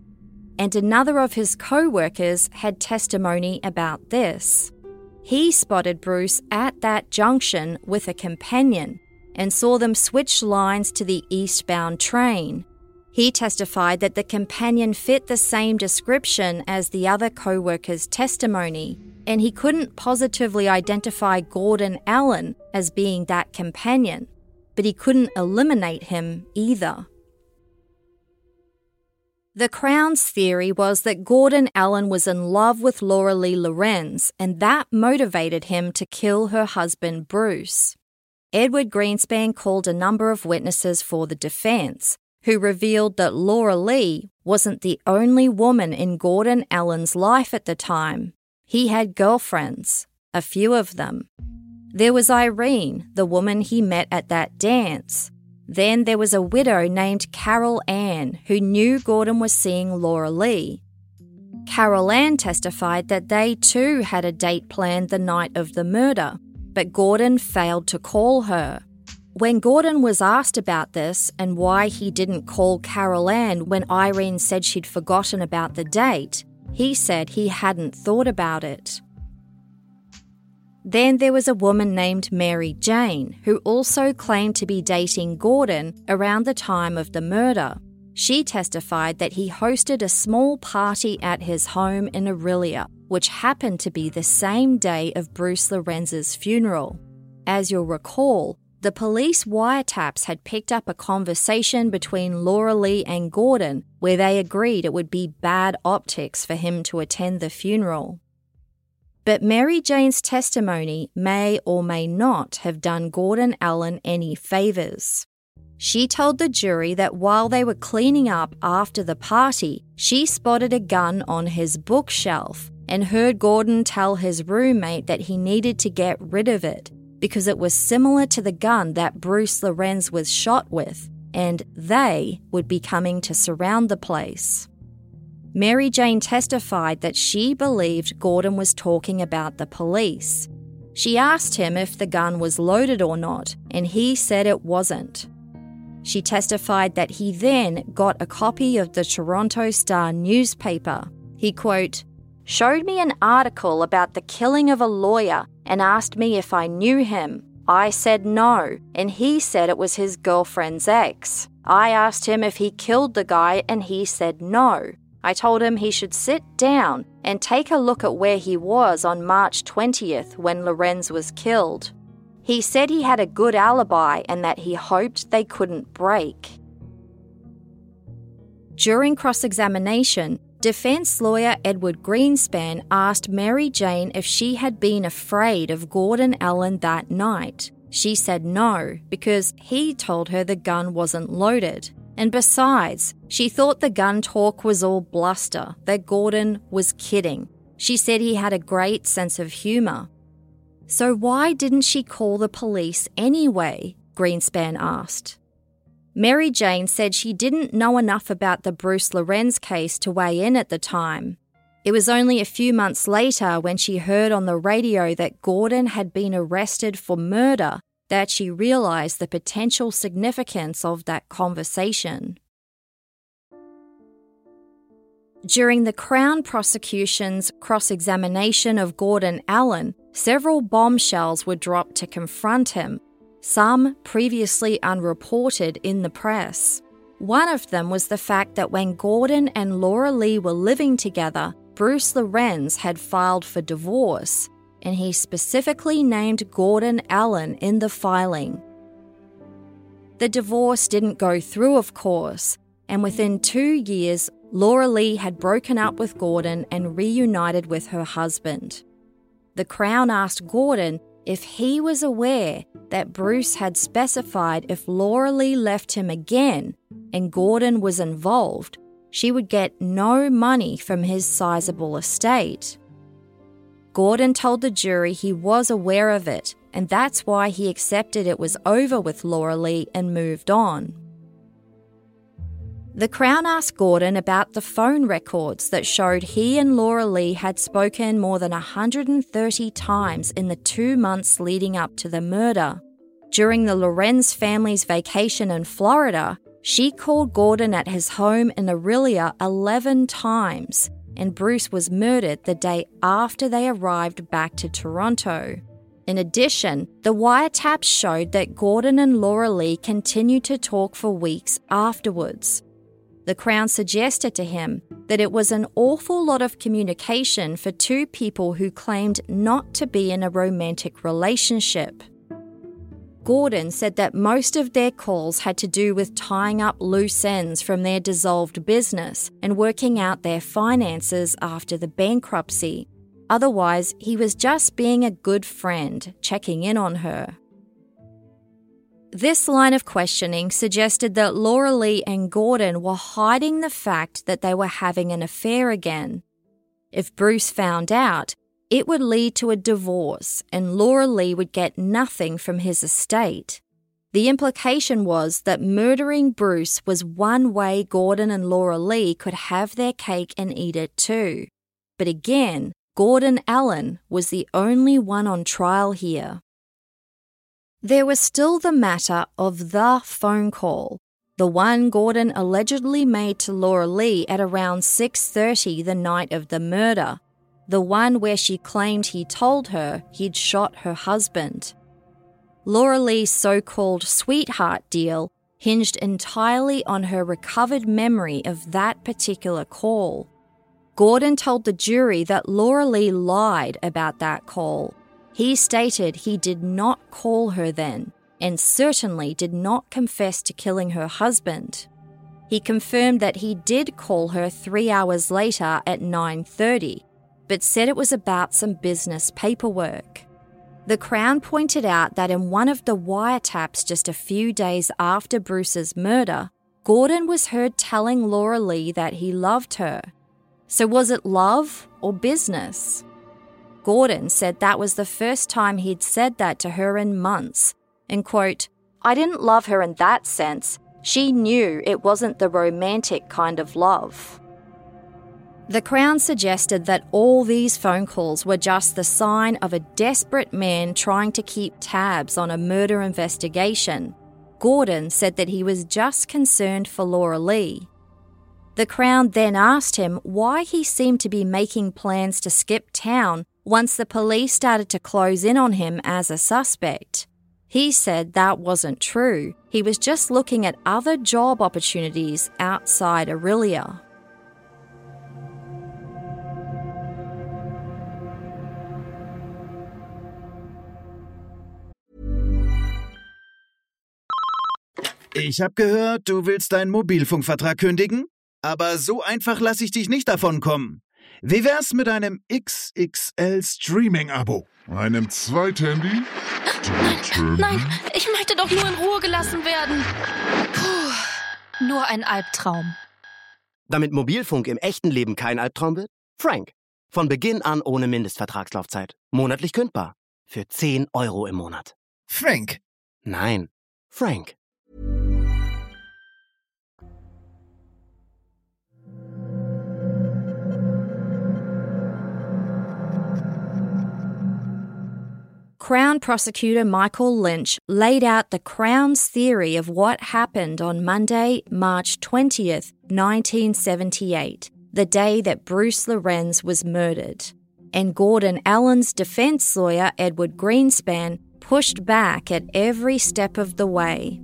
And another of his co-workers had testimony about this. He spotted Bruce at that junction with a companion and saw them switch lines to the eastbound train. He testified that the companion fit the same description as the other co-worker's testimony, and he couldn't positively identify Gordon Allen as being that companion, but he couldn't eliminate him either. The Crown's theory was that Gordon Allen was in love with Laura Lee Lorenz, and that motivated him to kill her husband Bruce. Edward Greenspan called a number of witnesses for the defense, who revealed that Laura Lee wasn't the only woman in Gordon Allen's life at the time. He had girlfriends, a few of them. There was Irene, the woman he met at that dance. Then there was a widow named Carol Ann who knew Gordon was seeing Laura Lee. Carol Ann testified that they too had a date planned the night of the murder, but Gordon failed to call her. When Gordon was asked about this and why he didn't call Carol Ann when Irene said she'd forgotten about the date, he said he hadn't thought about it. Then there was a woman named Mary Jane, who also claimed to be dating Gordon around the time of the murder. She testified that he hosted a small party at his home in Orillia, which happened to be the same day of Bruce Lorenz's funeral. As you'll recall, the police wiretaps had picked up a conversation between Laura Lee and Gordon where they agreed it would be bad optics for him to attend the funeral. But Mary Jane's testimony may or may not have done Gordon Allen any favours. She told the jury that while they were cleaning up after the party, she spotted a gun on his bookshelf and heard Gordon tell his roommate that he needed to get rid of it because it was similar to the gun that Bruce Lorenz was shot with, and they would be coming to surround the place. Mary Jane testified that she believed Gordon was talking about the police. She asked him if the gun was loaded or not, and he said it wasn't. She testified that he then got a copy of the Toronto Star newspaper. He, quote, showed me an article about the killing of a lawyer and asked me if I knew him. I said no, and he said it was his girlfriend's ex. I asked him if he killed the guy, and he said no. I told him he should sit down and take a look at where he was on March twentieth when Lorenz was killed. He said he had a good alibi and that he hoped they couldn't break. During cross-examination, defense lawyer Edward Greenspan asked Mary Jane if she had been afraid of Gordon Allen that night. She said no, because he told her the gun wasn't loaded. And besides, she thought the gun talk was all bluster, that Gordon was kidding. She said he had a great sense of humour. So why didn't she call the police anyway? Greenspan asked. Mary Jane said she didn't know enough about the Bruce Lorenz case to weigh in at the time. It was only a few months later, when she heard on the radio that Gordon had been arrested for murder, that she realised the potential significance of that conversation. During the Crown prosecution's cross-examination of Gordon Allen, several bombshells were dropped to confront him, some previously unreported in the press. One of them was the fact that when Gordon and Laura Lee were living together, Bruce Lorenz had filed for divorce, and he specifically named Gordon Allen in the filing. The divorce didn't go through, of course, and within two years, Laura Lee had broken up with Gordon and reunited with her husband. The Crown asked Gordon if he was aware that Bruce had specified if Laura Lee left him again and Gordon was involved, she would get no money from his sizable estate. Gordon told the jury he was aware of it, and that's why he accepted it was over with Laura Lee and moved on. The Crown asked Gordon about the phone records that showed he and Laura Lee had spoken more than one hundred thirty times in the two months leading up to the murder. During the Lorenz family's vacation in Florida, she called Gordon at his home in Orillia eleven times, and Bruce was murdered the day after they arrived back to Toronto. In addition, the wiretaps showed that Gordon and Laura Lee continued to talk for weeks afterwards. The Crown suggested to him that it was an awful lot of communication for two people who claimed not to be in a romantic relationship. Gordon said that most of their calls had to do with tying up loose ends from their dissolved business and working out their finances after the bankruptcy. Otherwise, he was just being a good friend, checking in on her. This line of questioning suggested that Laura Lee and Gordon were hiding the fact that they were having an affair again. If Bruce found out, it would lead to a divorce and Laura Lee would get nothing from his estate. The implication was that murdering Bruce was one way Gordon and Laura Lee could have their cake and eat it too. But again, Gordon Allen was the only one on trial here. There was still the matter of the phone call, the one Gordon allegedly made to Laura Lee at around six thirty the night of the murder, the one where she claimed he told her he'd shot her husband. Laura Lee's so-called sweetheart deal hinged entirely on her recovered memory of that particular call. Gordon told the jury that Laura Lee lied about that call. He stated he did not call her then, and certainly did not confess to killing her husband. He confirmed that he did call her three hours later at nine thirty, but said it was about some business paperwork. The Crown pointed out that in one of the wiretaps just a few days after Bruce's murder, Gordon was heard telling Laura Lee that he loved her. So was it love or business? Gordon said that was the first time he'd said that to her in months, and quote, "I didn't love her in that sense. She knew it wasn't the romantic kind of love." The Crown suggested that all these phone calls were just the sign of a desperate man trying to keep tabs on a murder investigation. Gordon said that he was just concerned for Laura Lee. The Crown then asked him why he seemed to be making plans to skip town once the police started to close in on him as a suspect. He said that wasn't true. He was just looking at other job opportunities outside Orillia. Ich habe gehört, du willst deinen Mobilfunkvertrag kündigen? Aber so einfach lasse ich dich nicht davon kommen. Wie wär's mit einem X X L-Streaming-Abo? Einem Zweithandy? Nein, nein, ich möchte doch nur in Ruhe gelassen werden. Puh, nur ein Albtraum. Damit Mobilfunk im echten Leben kein Albtraum wird? Frank Von Beginn an ohne Mindestvertragslaufzeit. Monatlich kündbar. Für zehn Euro im Monat. Frank. Nein, Frank. Crown Prosecutor Michael Lynch laid out the Crown's theory of what happened on Monday, March twentieth, nineteen seventy-eight, the day that Bruce Lorenz was murdered. And Gordon Allen's defense lawyer, Edward Greenspan, pushed back at every step of the way.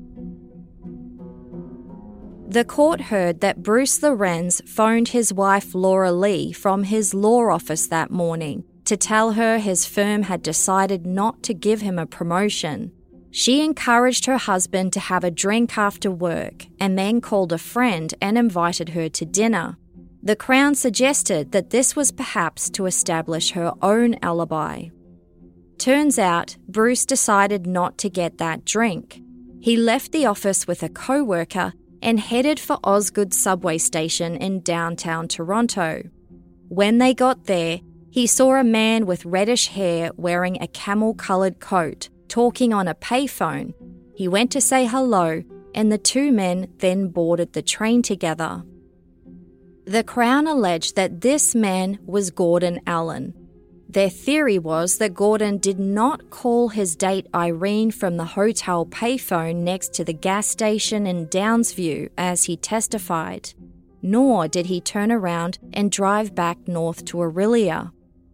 The court heard that Bruce Lorenz phoned his wife Laura Lee from his law office that morning to tell her his firm had decided not to give him a promotion. She encouraged her husband to have a drink after work and then called a friend and invited her to dinner. The Crown suggested that this was perhaps to establish her own alibi. Turns out, Bruce decided not to get that drink. He left the office with a co-worker and headed for Osgood subway station in downtown Toronto. When they got there, he saw a man with reddish hair wearing a camel-coloured coat, talking on a payphone. He went to say hello, and the two men then boarded the train together. The Crown alleged that this man was Gordon Allen. Their theory was that Gordon did not call his date Irene from the hotel payphone next to the gas station in Downsview as he testified, nor did he turn around and drive back north to Orillia.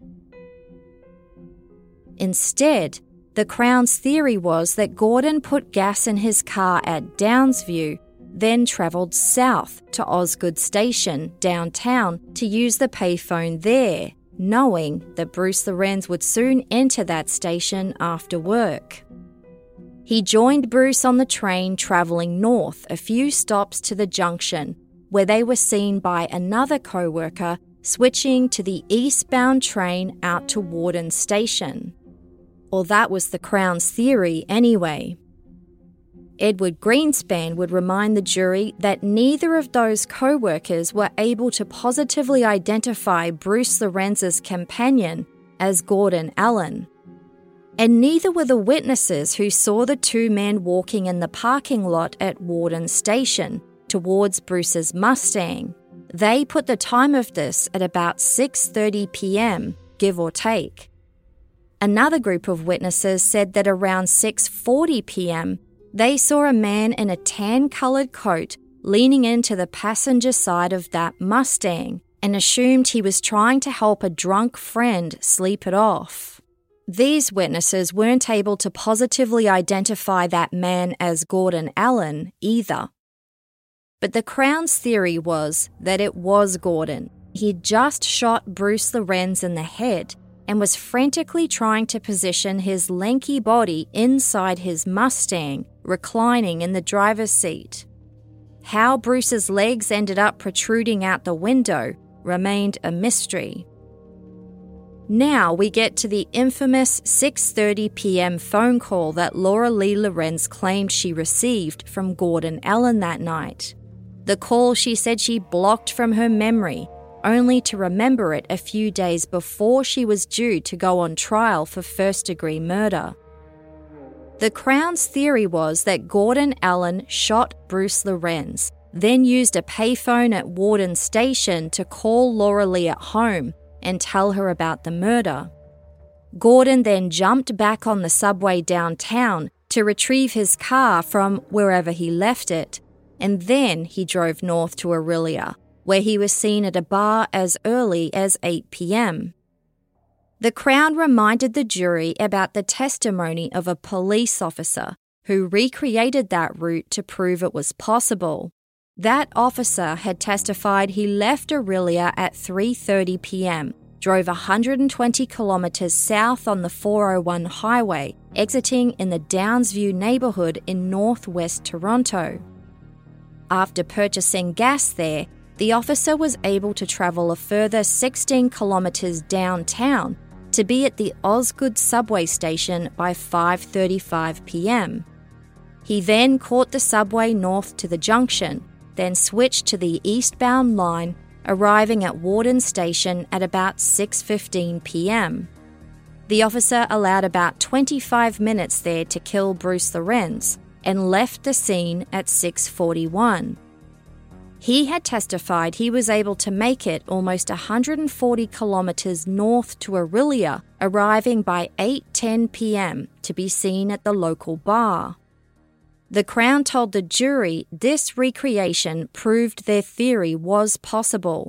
Instead, the Crown's theory was that Gordon put gas in his car at Downsview, then travelled south to Osgood Station, downtown, to use the payphone there, knowing that Bruce Lorenz would soon enter that station after work. He joined Bruce on the train travelling north a few stops to the junction, where they were seen by another co-worker switching to the eastbound train out to Warden Station. Or that was the Crown's theory anyway. Edward Greenspan would remind the jury that neither of those co-workers were able to positively identify Bruce Lorenz's companion as Gordon Allen. And neither were the witnesses who saw the two men walking in the parking lot at Warden Station towards Bruce's Mustang. They put the time of this at about six thirty p.m, give or take. Another group of witnesses said that around six forty p.m, they saw a man in a tan-coloured coat leaning into the passenger side of that Mustang and assumed he was trying to help a drunk friend sleep it off. These witnesses weren't able to positively identify that man as Gordon Allen either. But the Crown's theory was that it was Gordon. He'd just shot Bruce Lorenz in the head and was frantically trying to position his lanky body inside his Mustang, reclining in the driver's seat. How Bruce's legs ended up protruding out the window remained a mystery. Now we get to the infamous six thirty p.m. phone call that Laura Lee Lorenz claimed she received from Gordon Allen that night. The call she said she blocked from her memory, only to remember it a few days before she was due to go on trial for first-degree murder. The Crown's theory was that Gordon Allen shot Bruce Lorenz, then used a payphone at Warden Station to call Laura Lee at home and tell her about the murder. Gordon then jumped back on the subway downtown to retrieve his car from wherever he left it, and then he drove north to Orillia, where he was seen at a bar as early as eight p.m. The Crown reminded the jury about the testimony of a police officer who recreated that route to prove it was possible. That officer had testified he left Orillia at three thirty p.m, drove one hundred twenty kilometres south on the four oh one highway, exiting in the Downsview neighbourhood in northwest Toronto. After purchasing gas there, the officer was able to travel a further sixteen kilometres downtown to be at the Osgood subway station by five thirty-five p.m. He then caught the subway north to the junction, then switched to the eastbound line arriving at Warden Station at about six fifteen p.m. The officer allowed about twenty-five minutes there to kill Bruce Lorenz and left the scene at six forty-one. He had testified he was able to make it almost one hundred forty kilometres north to Orillia, arriving by eight ten p.m. to be seen at the local bar. The Crown told the jury this recreation proved their theory was possible.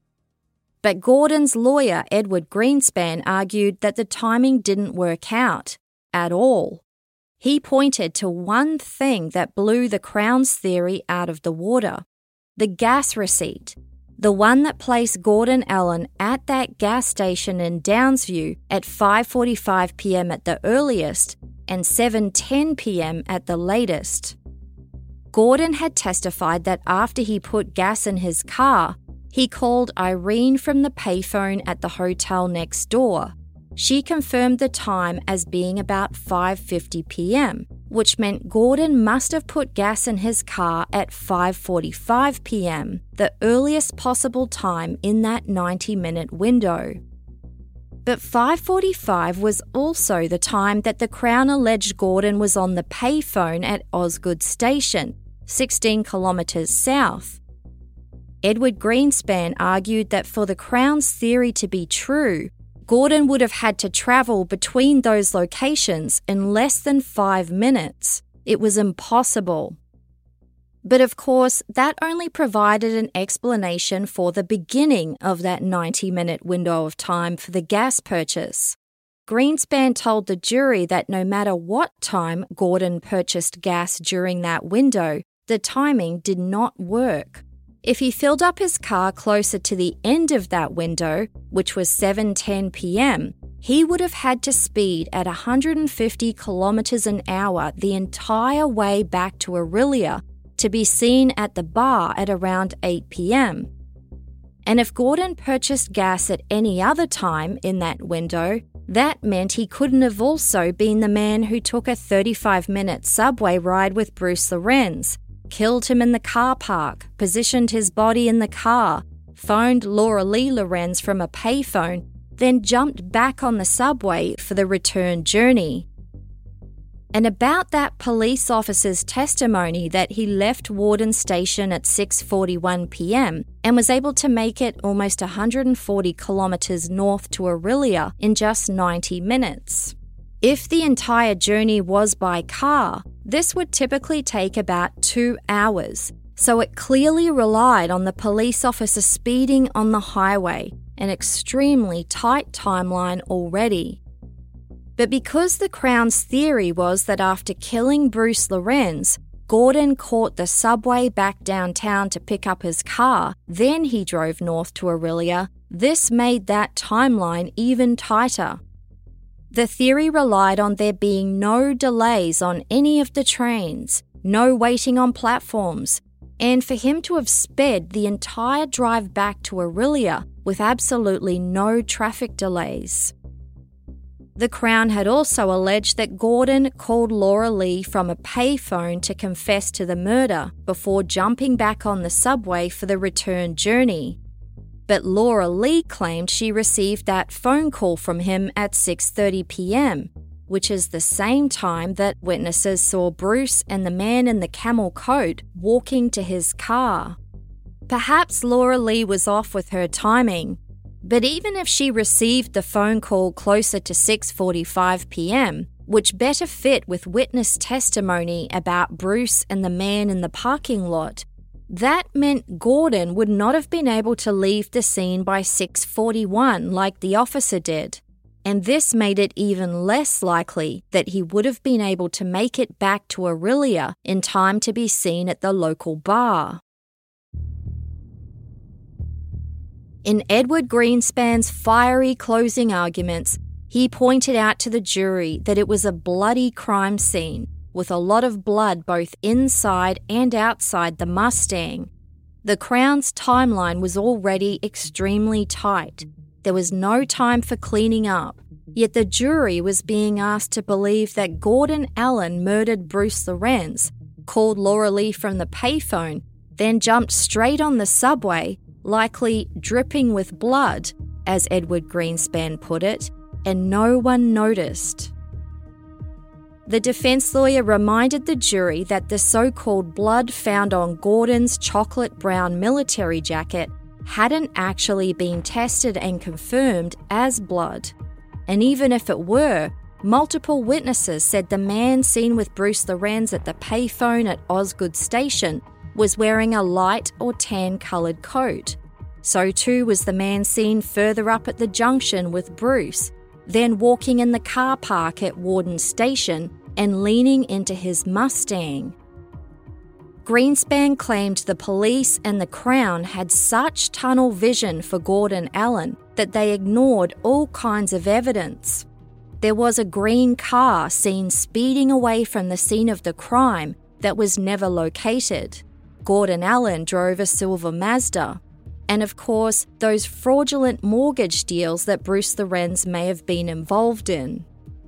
But Gordon's lawyer, Edward Greenspan, argued that the timing didn't work out at all. He pointed to one thing that blew the Crown's theory out of the water: the gas receipt, the one that placed Gordon Allen at that gas station in Downsview at five forty-five p.m. at the earliest and seven ten p.m. at the latest. Gordon had testified that after he put gas in his car, he called Irene from the payphone at the hotel next door. She confirmed the time as being about five fifty p.m., which meant Gordon must have put gas in his car at five forty-five p.m., the earliest possible time in that ninety-minute window. But five forty-five was also the time that the Crown alleged Gordon was on the payphone at Osgood Station, sixteen kilometres south. Edward Greenspan argued that for the Crown's theory to be true, Gordon would have had to travel between those locations in less than five minutes. It was impossible. But of course, that only provided an explanation for the beginning of that ninety-minute window of time for the gas purchase. Greenspan told the jury that no matter what time Gordon purchased gas during that window, the timing did not work. If he filled up his car closer to the end of that window, which was seven ten p.m., he would have had to speed at one hundred fifty kilometres an hour the entire way back to Orillia to be seen at the bar at around eight p.m. And if Gordon purchased gas at any other time in that window, that meant he couldn't have also been the man who took a thirty-five minute subway ride with Bruce Lorenz, killed him in the car park, positioned his body in the car, phoned Laura Lee Lorenz from a payphone, then jumped back on the subway for the return journey. And about that police officer's testimony that he left Warden Station at six forty-one p.m. and was able to make it almost one hundred forty kilometres north to Orillia in just ninety minutes. If the entire journey was by car, this would typically take about two hours, so it clearly relied on the police officer speeding on the highway, an extremely tight timeline already. But because the Crown's theory was that after killing Bruce Lorenz, Gordon caught the subway back downtown to pick up his car, then he drove north to Orillia, this made that timeline even tighter. The theory relied on there being no delays on any of the trains, no waiting on platforms, and for him to have sped the entire drive back to Orillia with absolutely no traffic delays. The Crown had also alleged that Gordon called Laura Lee from a payphone to confess to the murder before jumping back on the subway for the return journey. But Laura Lee claimed she received that phone call from him at six thirty p.m., which is the same time that witnesses saw Bruce and the man in the camel coat walking to his car. Perhaps Laura Lee was off with her timing, but even if she received the phone call closer to six forty-five p.m., which better fit with witness testimony about Bruce and the man in the parking lot, that meant Gordon would not have been able to leave the scene by six forty-one like the officer did, and this made it even less likely that he would have been able to make it back to Orillia in time to be seen at the local bar. In Edward Greenspan's fiery closing arguments, he pointed out to the jury that it was a bloody crime scene, with a lot of blood both inside and outside the Mustang. The Crown's timeline was already extremely tight. There was no time for cleaning up, yet the jury was being asked to believe that Gordon Allen murdered Bruce Lorenz, called Laura Lee from the payphone, then jumped straight on the subway, likely dripping with blood, as Edward Greenspan put it, and no one noticed. The defense lawyer reminded the jury that the so-called blood found on Gordon's chocolate brown military jacket hadn't actually been tested and confirmed as blood. And even if it were, multiple witnesses said the man seen with Bruce Lorenz at the payphone at Osgood Station was wearing a light or tan-coloured coat. So too was the man seen further up at the junction with Bruce, then walking in the car park at Warden Station and leaning into his Mustang. Greenspan claimed the police and the Crown had such tunnel vision for Gordon Allen that they ignored all kinds of evidence. There was a green car seen speeding away from the scene of the crime that was never located. Gordon Allen drove a silver Mazda. And of course, those fraudulent mortgage deals that Bruce Lorenz may have been involved in.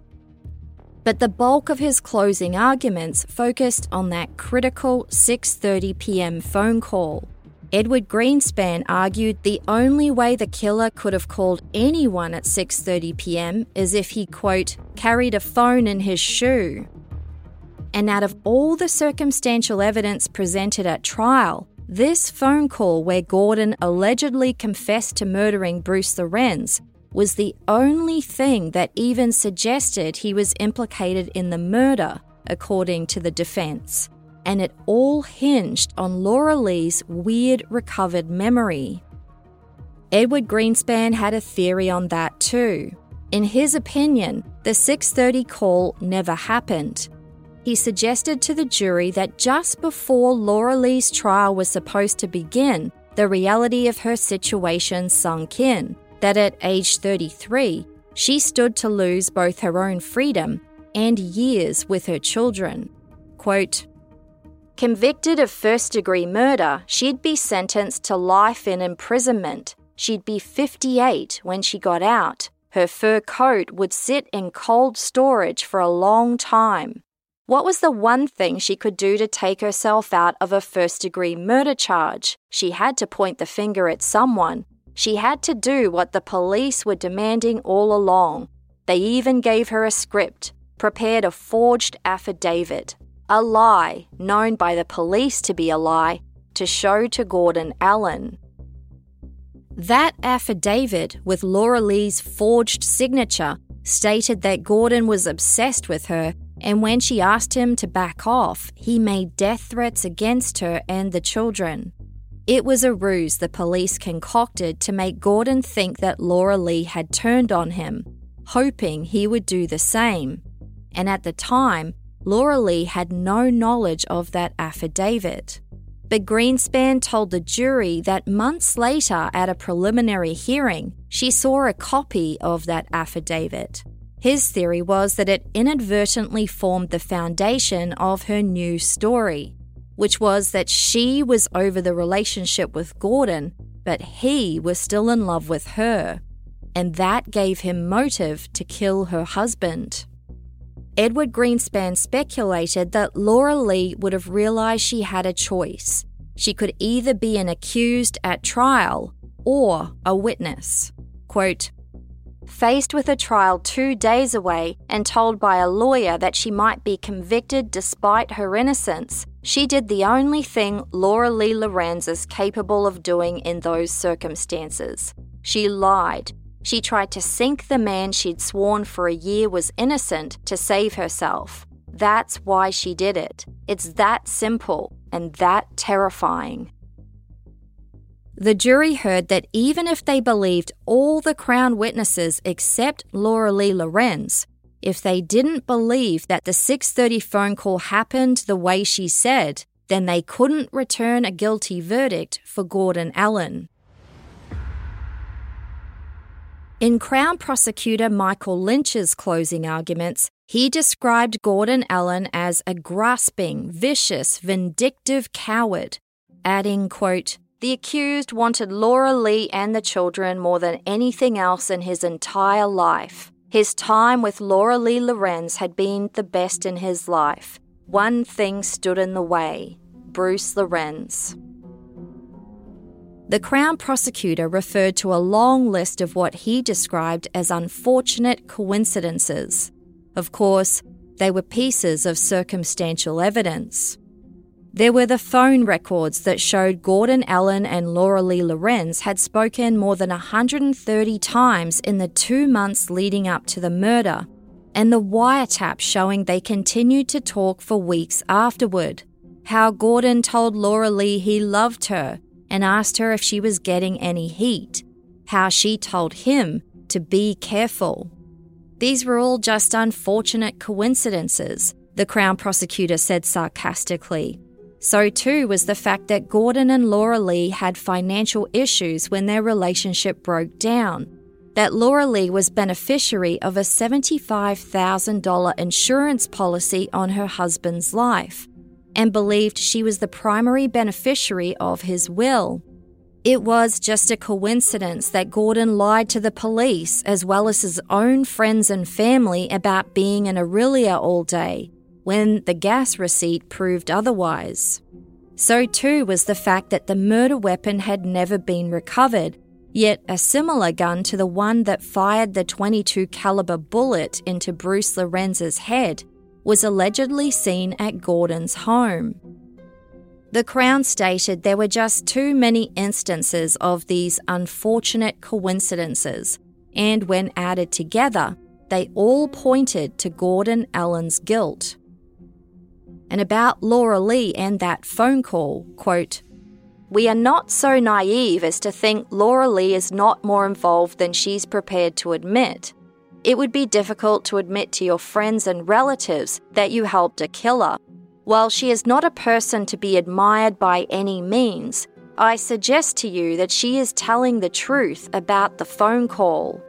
But the bulk of his closing arguments focused on that critical six thirty p.m. phone call. Edward Greenspan argued the only way the killer could have called anyone at six thirty p.m. is if he, quote, carried a phone in his shoe. And out of all the circumstantial evidence presented at trial, this phone call where Gordon allegedly confessed to murdering Bruce Lorenz was the only thing that even suggested he was implicated in the murder, according to the defense. And it all hinged on Laura Lee's weird recovered memory. Edward Greenspan had a theory on that too. In his opinion, the six thirty call never happened. He suggested to the jury that just before Laura Lee's trial was supposed to begin, the reality of her situation sunk in, that at age thirty-three, she stood to lose both her own freedom and years with her children. Quote, convicted of first-degree murder, she'd be sentenced to life in imprisonment. She'd be fifty-eight when she got out. Her fur coat would sit in cold storage for a long time. What was the one thing she could do to take herself out of a first-degree murder charge? She had to point the finger at someone. She had to do what the police were demanding all along. They even gave her a script, prepared a forged affidavit, a lie, known by the police to be a lie, to show to Gordon Allen. That affidavit, with Laura Lee's forged signature, stated that Gordon was obsessed with her, and when she asked him to back off, he made death threats against her and the children. It was a ruse the police concocted to make Gordon think that Laura Lee had turned on him, hoping he would do the same. And at the time, Laura Lee had no knowledge of that affidavit. But Greenspan told the jury that months later at a preliminary hearing, she saw a copy of that affidavit. His theory was that it inadvertently formed the foundation of her new story, which was that she was over the relationship with Gordon, but he was still in love with her, and that gave him motive to kill her husband. Edward Greenspan speculated that Laura Lee would have realized she had a choice. She could either be an accused at trial or a witness. Quote, faced with a trial two days away and told by a lawyer that she might be convicted despite her innocence, she did the only thing Laura Lee Lorenz is capable of doing in those circumstances. She lied. She tried to sink the man she'd sworn for a year was innocent to save herself. That's why she did it. It's that simple and that terrifying. The jury heard that even if they believed all the Crown witnesses except Laura Lee Lorenz, if they didn't believe that the six thirty phone call happened the way she said, then they couldn't return a guilty verdict for Gordon Allen. In Crown Prosecutor Michael Lynch's closing arguments, he described Gordon Allen as a grasping, vicious, vindictive coward, adding, quote, the accused wanted Laura Lee and the children more than anything else in his entire life. His time with Laura Lee Lorenz had been the best in his life. One thing stood in the way: Bruce Lorenz. The Crown prosecutor referred to a long list of what he described as unfortunate coincidences. Of course, they were pieces of circumstantial evidence. There were the phone records that showed Gordon Allen and Laura Lee Lorenz had spoken more than one hundred thirty times in the two months leading up to the murder, and the wiretap showing they continued to talk for weeks afterward. How Gordon told Laura Lee he loved her and asked her if she was getting any heat. How she told him to be careful. These were all just unfortunate coincidences, the Crown prosecutor said sarcastically. So too was the fact that Gordon and Laura Lee had financial issues when their relationship broke down. That Laura Lee was beneficiary of a seventy-five thousand dollars insurance policy on her husband's life, and believed she was the primary beneficiary of his will. It was just a coincidence that Gordon lied to the police as well as his own friends and family about being in Aurelia all day, when the gas receipt proved otherwise. So too was the fact that the murder weapon had never been recovered, yet a similar gun to the one that fired the twenty-two caliber bullet into Bruce Lorenz's head was allegedly seen at Gordon's home. The Crown stated there were just too many instances of these unfortunate coincidences, and when added together, they all pointed to Gordon Allen's guilt. And about Laura Lee and that phone call, quote, "We are not so naive as to think Laura Lee is not more involved than she's prepared to admit. It would be difficult to admit to your friends and relatives that you helped a killer. While she is not a person to be admired by any means, I suggest to you that she is telling the truth about the phone call."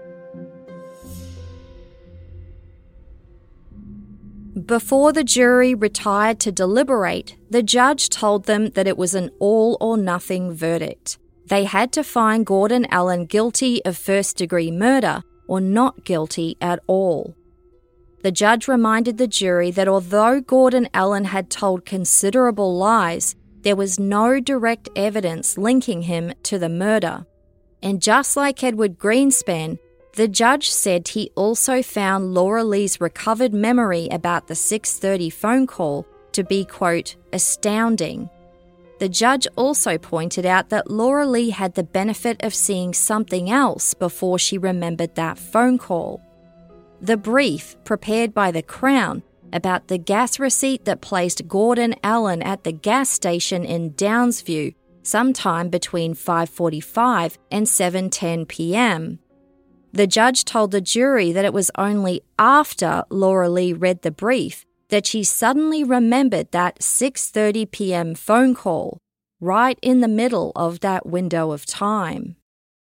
Before the jury retired to deliberate, the judge told them that it was an all-or-nothing verdict. They had to find Gordon Allen guilty of first-degree murder or not guilty at all. The judge reminded the jury that although Gordon Allen had told considerable lies, there was no direct evidence linking him to the murder. And just like Edward Greenspan, the judge said he also found Laura Lee's recovered memory about the six thirty phone call to be, quote, astounding. The judge also pointed out that Laura Lee had the benefit of seeing something else before she remembered that phone call. The brief prepared by the Crown about the gas receipt that placed Gordon Allen at the gas station in Downsview sometime between five forty-five and seven ten p.m. The judge told the jury that it was only after Laura Lee read the brief that she suddenly remembered that six thirty p.m. phone call, right in the middle of that window of time.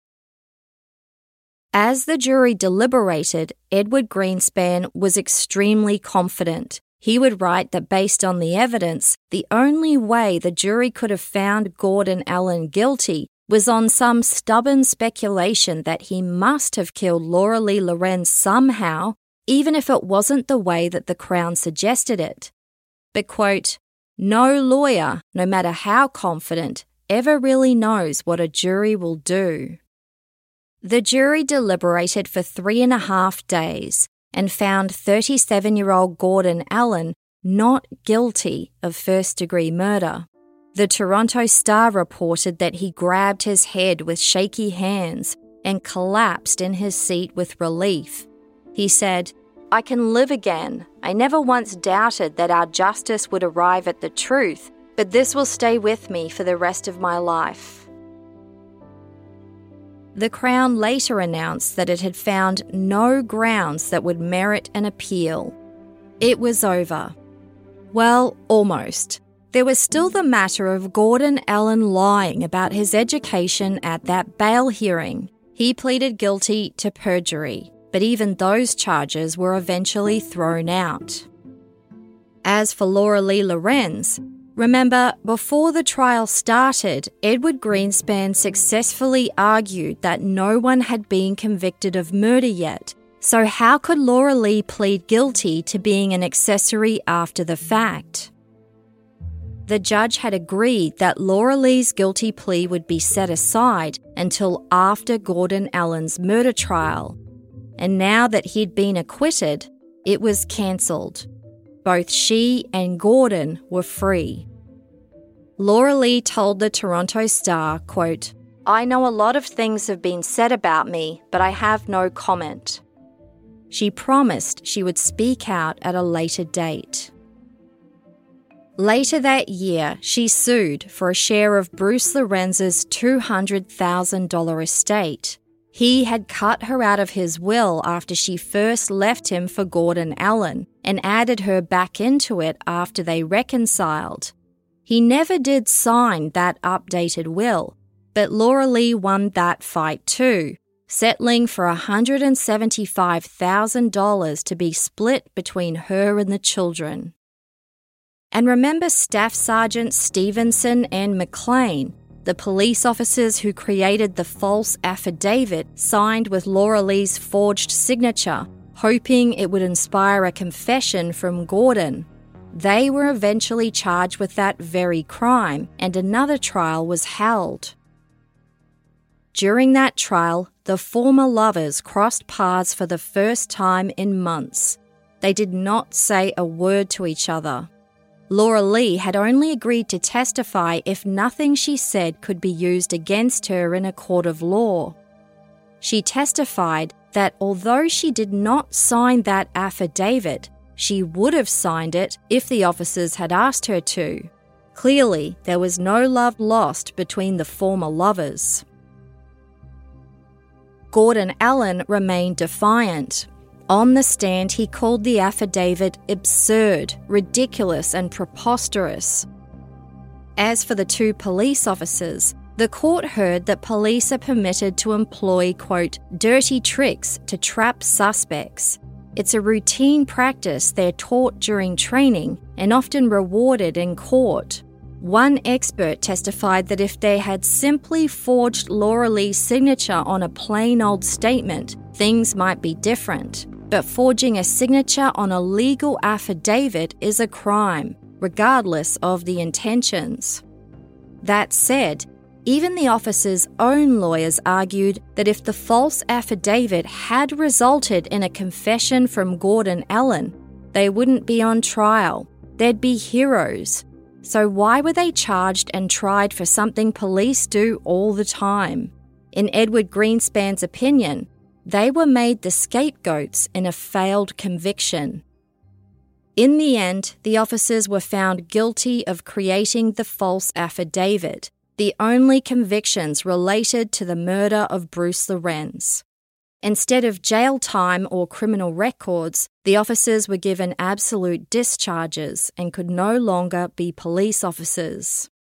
As the jury deliberated, Edward Greenspan was extremely confident. He would write that based on the evidence, the only way the jury could have found Gordon Allen guilty was on some stubborn speculation that he must have killed Laura Lee Lorenz somehow, even if it wasn't the way that the Crown suggested it. But, quote, "No lawyer, no matter how confident, ever really knows what a jury will do." The jury deliberated for three and a half days and found thirty-seven-year-old Gordon Allen not guilty of first-degree murder. The Toronto Star reported that he grabbed his head with shaky hands and collapsed in his seat with relief. He said, "I can live again. I never once doubted that our justice would arrive at the truth, but this will stay with me for the rest of my life." The Crown later announced that it had found no grounds that would merit an appeal. It was over. Well, almost. There was still the matter of Gordon Allen lying about his education at that bail hearing. He pleaded guilty to perjury, but even those charges were eventually thrown out. As for Laura Lee Lorenz, remember, before the trial started, Edward Greenspan successfully argued that no one had been convicted of murder yet, so how could Laura Lee plead guilty to being an accessory after the fact? the judge had agreed that Laura Lee's guilty plea would be set aside until after Gordon Allen's murder trial. And now that he'd been acquitted, it was cancelled. Both she and Gordon were free. Laura Lee told the Toronto Star, quote, "I know a lot of things have been said about me, but I have no comment." She promised she would speak out at a later date. Later that year, she sued for a share of Bruce Lorenz's two hundred thousand dollars estate. He had cut her out of his will after she first left him for Gordon Allen and added her back into it after they reconciled. He never did sign that updated will, but Laura Lee won that fight too, settling for one hundred seventy-five thousand dollars to be split between her and the children. And remember Staff Sergeant Stevenson and McLean, the police officers who created the false affidavit signed with Laura Lee's forged signature, hoping it would inspire a confession from Gordon. They were eventually charged with that very crime, and another trial was held. During that trial, the former lovers crossed paths for the first time in months. They did not say a word to each other. Laura Lee had only agreed to testify if nothing she said could be used against her in a court of law. She testified that although she did not sign that affidavit, she would have signed it if the officers had asked her to. Clearly, there was no love lost between the former lovers. Gordon Allen remained defiant. On the stand, he called the affidavit absurd, ridiculous, and preposterous. As for the two police officers, the court heard that police are permitted to employ, quote, dirty tricks to trap suspects. It's a routine practice they're taught during training and often rewarded in court. One expert testified that if they had simply forged Laura Lee's signature on a plain old statement, things might be different. But forging a signature on a legal affidavit is a crime, regardless of the intentions. That said, even the officers' own lawyers argued that if the false affidavit had resulted in a confession from Gordon Allen, they wouldn't be on trial. They'd be heroes. So why were they charged and tried for something police do all the time? In Edward Greenspan's opinion, they were made the scapegoats in a failed conviction. In the end, the officers were found guilty of creating the false affidavit, the only convictions related to the murder of Bruce Lorenz. Instead of jail time or criminal records, the officers were given absolute discharges and could no longer be police officers.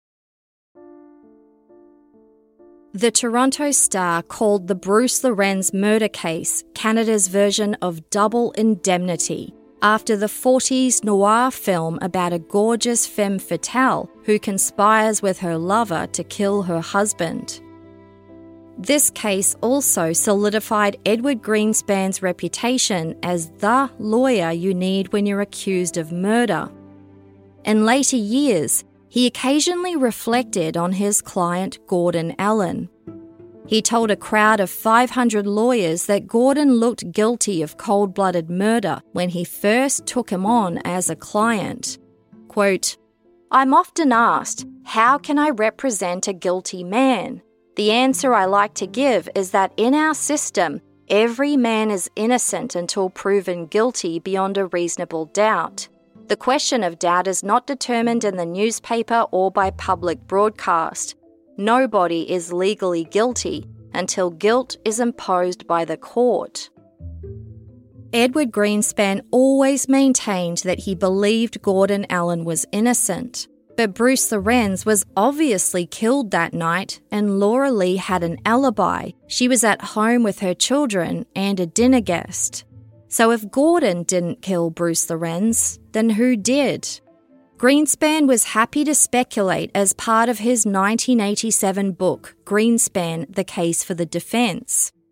The Toronto Star called the Bruce Lorenz murder case Canada's version of Double Indemnity, after the forties noir film about a gorgeous femme fatale who conspires with her lover to kill her husband. This case also solidified Edward Greenspan's reputation as the lawyer you need when you're accused of murder. In later years, he occasionally reflected on his client Gordon Allen. He told a crowd of five hundred lawyers that Gordon looked guilty of cold-blooded murder when he first took him on as a client. Quote, "I'm often asked, how can I represent a guilty man? The answer I like to give is that in our system, every man is innocent until proven guilty beyond a reasonable doubt. The question of doubt is not determined in the newspaper or by public broadcast. Nobody is legally guilty until guilt is imposed by the court." Edward Greenspan always maintained that he believed Gordon Allen was innocent, but Bruce Lorenz was obviously killed that night and Laura Lee had an alibi. She was at home with her children and a dinner guest. So if Gordon didn't kill Bruce Lorenz, then who did? Greenspan was happy to speculate as part of his nineteen eighty-seven book, Greenspan, The Case for the Defense.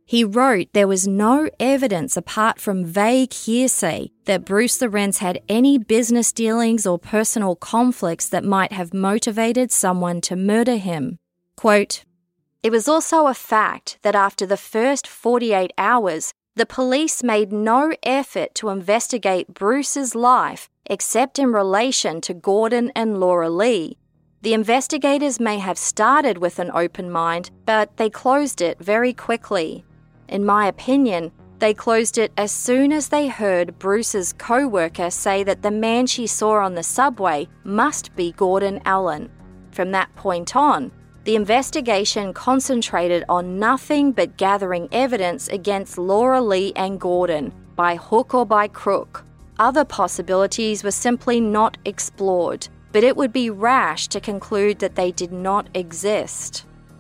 He wrote there was no evidence apart from vague hearsay that Bruce Lorenz had any business dealings or personal conflicts that might have motivated someone to murder him. Quote, "It was also a fact that after the first forty-eight hours, the police made no effort to investigate Bruce's life except in relation to Gordon and Laura Lee. The investigators may have started with an open mind, but they closed it very quickly. In my opinion, they closed it as soon as they heard Bruce's co-worker say that the man she saw on the subway must be Gordon Allen. From that point on, the investigation concentrated on nothing but gathering evidence against Laura Lee and Gordon, by hook or by crook. Other possibilities were simply not explored, but it would be rash to conclude that they did not exist."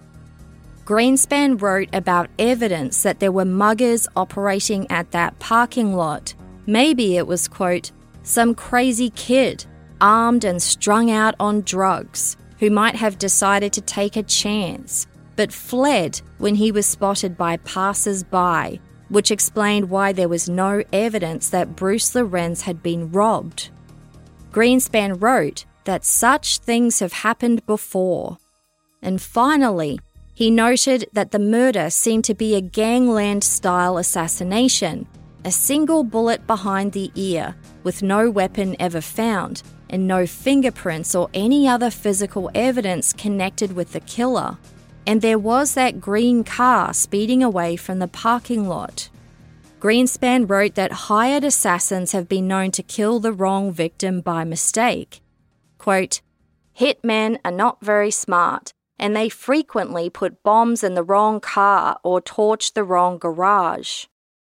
Greenspan wrote about evidence that there were muggers operating at that parking lot. Maybe it was, quote, "some crazy kid, armed and strung out on drugs, who might have decided to take a chance, but fled when he was spotted by passers-by, which explained why there was no evidence that Bruce Lorenz had been robbed." Greenspan wrote that such things have happened before. And finally, he noted that the murder seemed to be a gangland-style assassination, a single bullet behind the ear, with no weapon ever found, and no fingerprints or any other physical evidence connected with the killer. And there was that green car speeding away from the parking lot. Greenspan wrote that hired assassins have been known to kill the wrong victim by mistake. Quote, "Hitmen are not very smart, and they frequently put bombs in the wrong car or torch the wrong garage."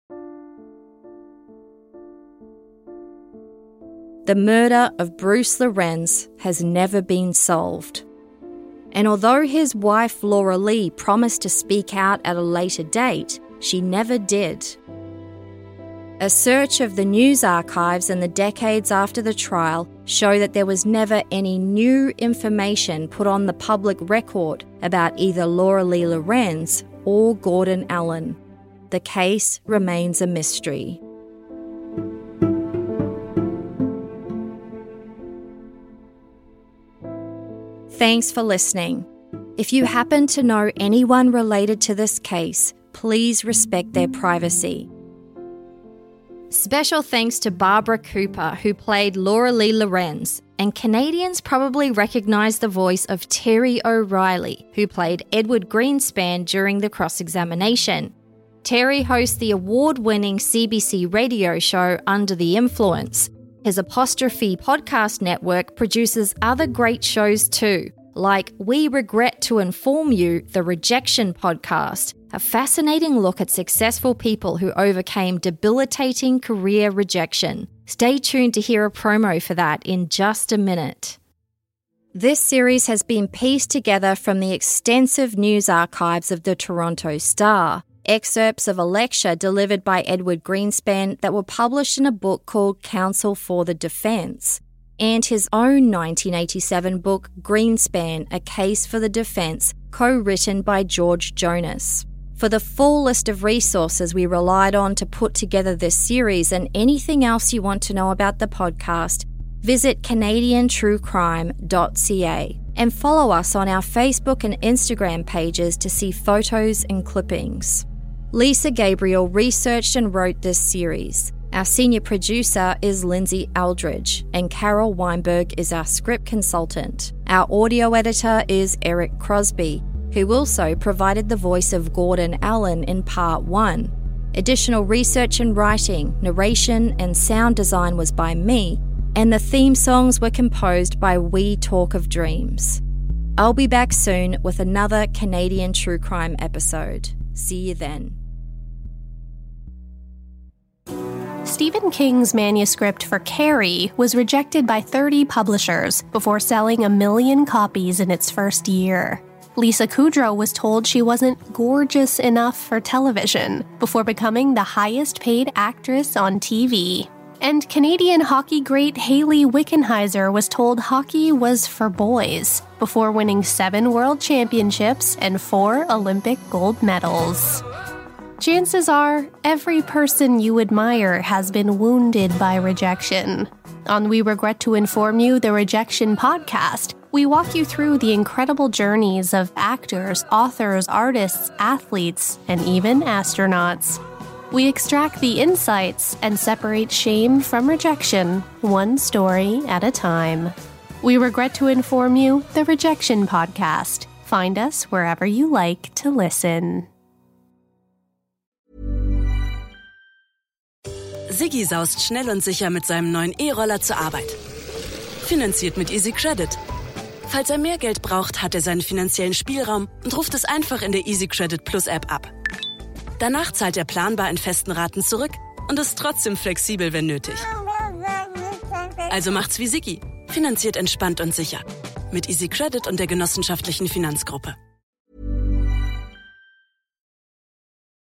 The murder of Bruce Lorenz has never been solved. And although his wife Laura Lee promised to speak out at a later date, she never did. A search of the news archives in the decades after the trial show that there was never any new information put on the public record about either Laura Lee Lorenz or Gordon Allen. The case remains a mystery. Thanks for listening. If you happen to know anyone related to this case, please respect their privacy. Special thanks to Barbara Cooper, who played Laura Lee Lorenz, and Canadians probably recognise the voice of Terry O'Reilly, who played Edward Greenspan during the cross-examination. Terry hosts the award-winning C B C radio show Under the Influence. His Apostrophe podcast network produces other great shows too, like We Regret to Inform You, the Rejection podcast, a fascinating look at successful people who overcame debilitating career rejection. Stay tuned to hear a promo for that in just a minute. This series has been pieced together from the extensive news archives of the Toronto Star, excerpts of a lecture delivered by Edward Greenspan that were published in a book called Counsel for the Defence, and his own nineteen eighty-seven book, Greenspan, A Case for the Defence, co-written by George Jonas. For the full list of resources we relied on to put together this series and anything else you want to know about the podcast, visit canadian true crime dot c a and follow us on our Facebook and Instagram pages to see photos and clippings. Lisa Gabriel researched and wrote this series. Our senior producer is Lindsay Aldridge, and Carol Weinberg is our script consultant. Our audio editor is Eric Crosby, who also provided the voice of Gordon Allen in Part one. Additional research and writing, narration, and sound design was by me, and the theme songs were composed by We Talk of Dreams. I'll be back soon with another Canadian True Crime episode. See you then. Stephen King's manuscript for Carrie was rejected by thirty publishers before selling a million copies in its first year. Lisa Kudrow was told she wasn't gorgeous enough for television before becoming the highest-paid actress on T V. And Canadian hockey great Hayley Wickenheiser was told hockey was for boys before winning seven world championships and four Olympic gold medals. Chances are, every person you admire has been wounded by rejection. On We Regret to Inform You, the Rejection Podcast, we walk you through the incredible journeys of actors, authors, artists, athletes, and even astronauts. We extract the insights and separate shame from rejection, one story at a time. We Regret to Inform You, the Rejection Podcast. Find us wherever you like to listen. Siggi saust schnell und sicher mit seinem neuen E-Roller zur Arbeit. Finanziert mit Easy Credit. Falls er mehr Geld braucht, hat er seinen finanziellen Spielraum und ruft es einfach in der Easy Credit Plus App ab. Danach zahlt er planbar in festen Raten zurück und ist trotzdem flexibel, wenn nötig. Also macht's wie Siggi. Finanziert entspannt und sicher. Mit Easy Credit und der genossenschaftlichen Finanzgruppe.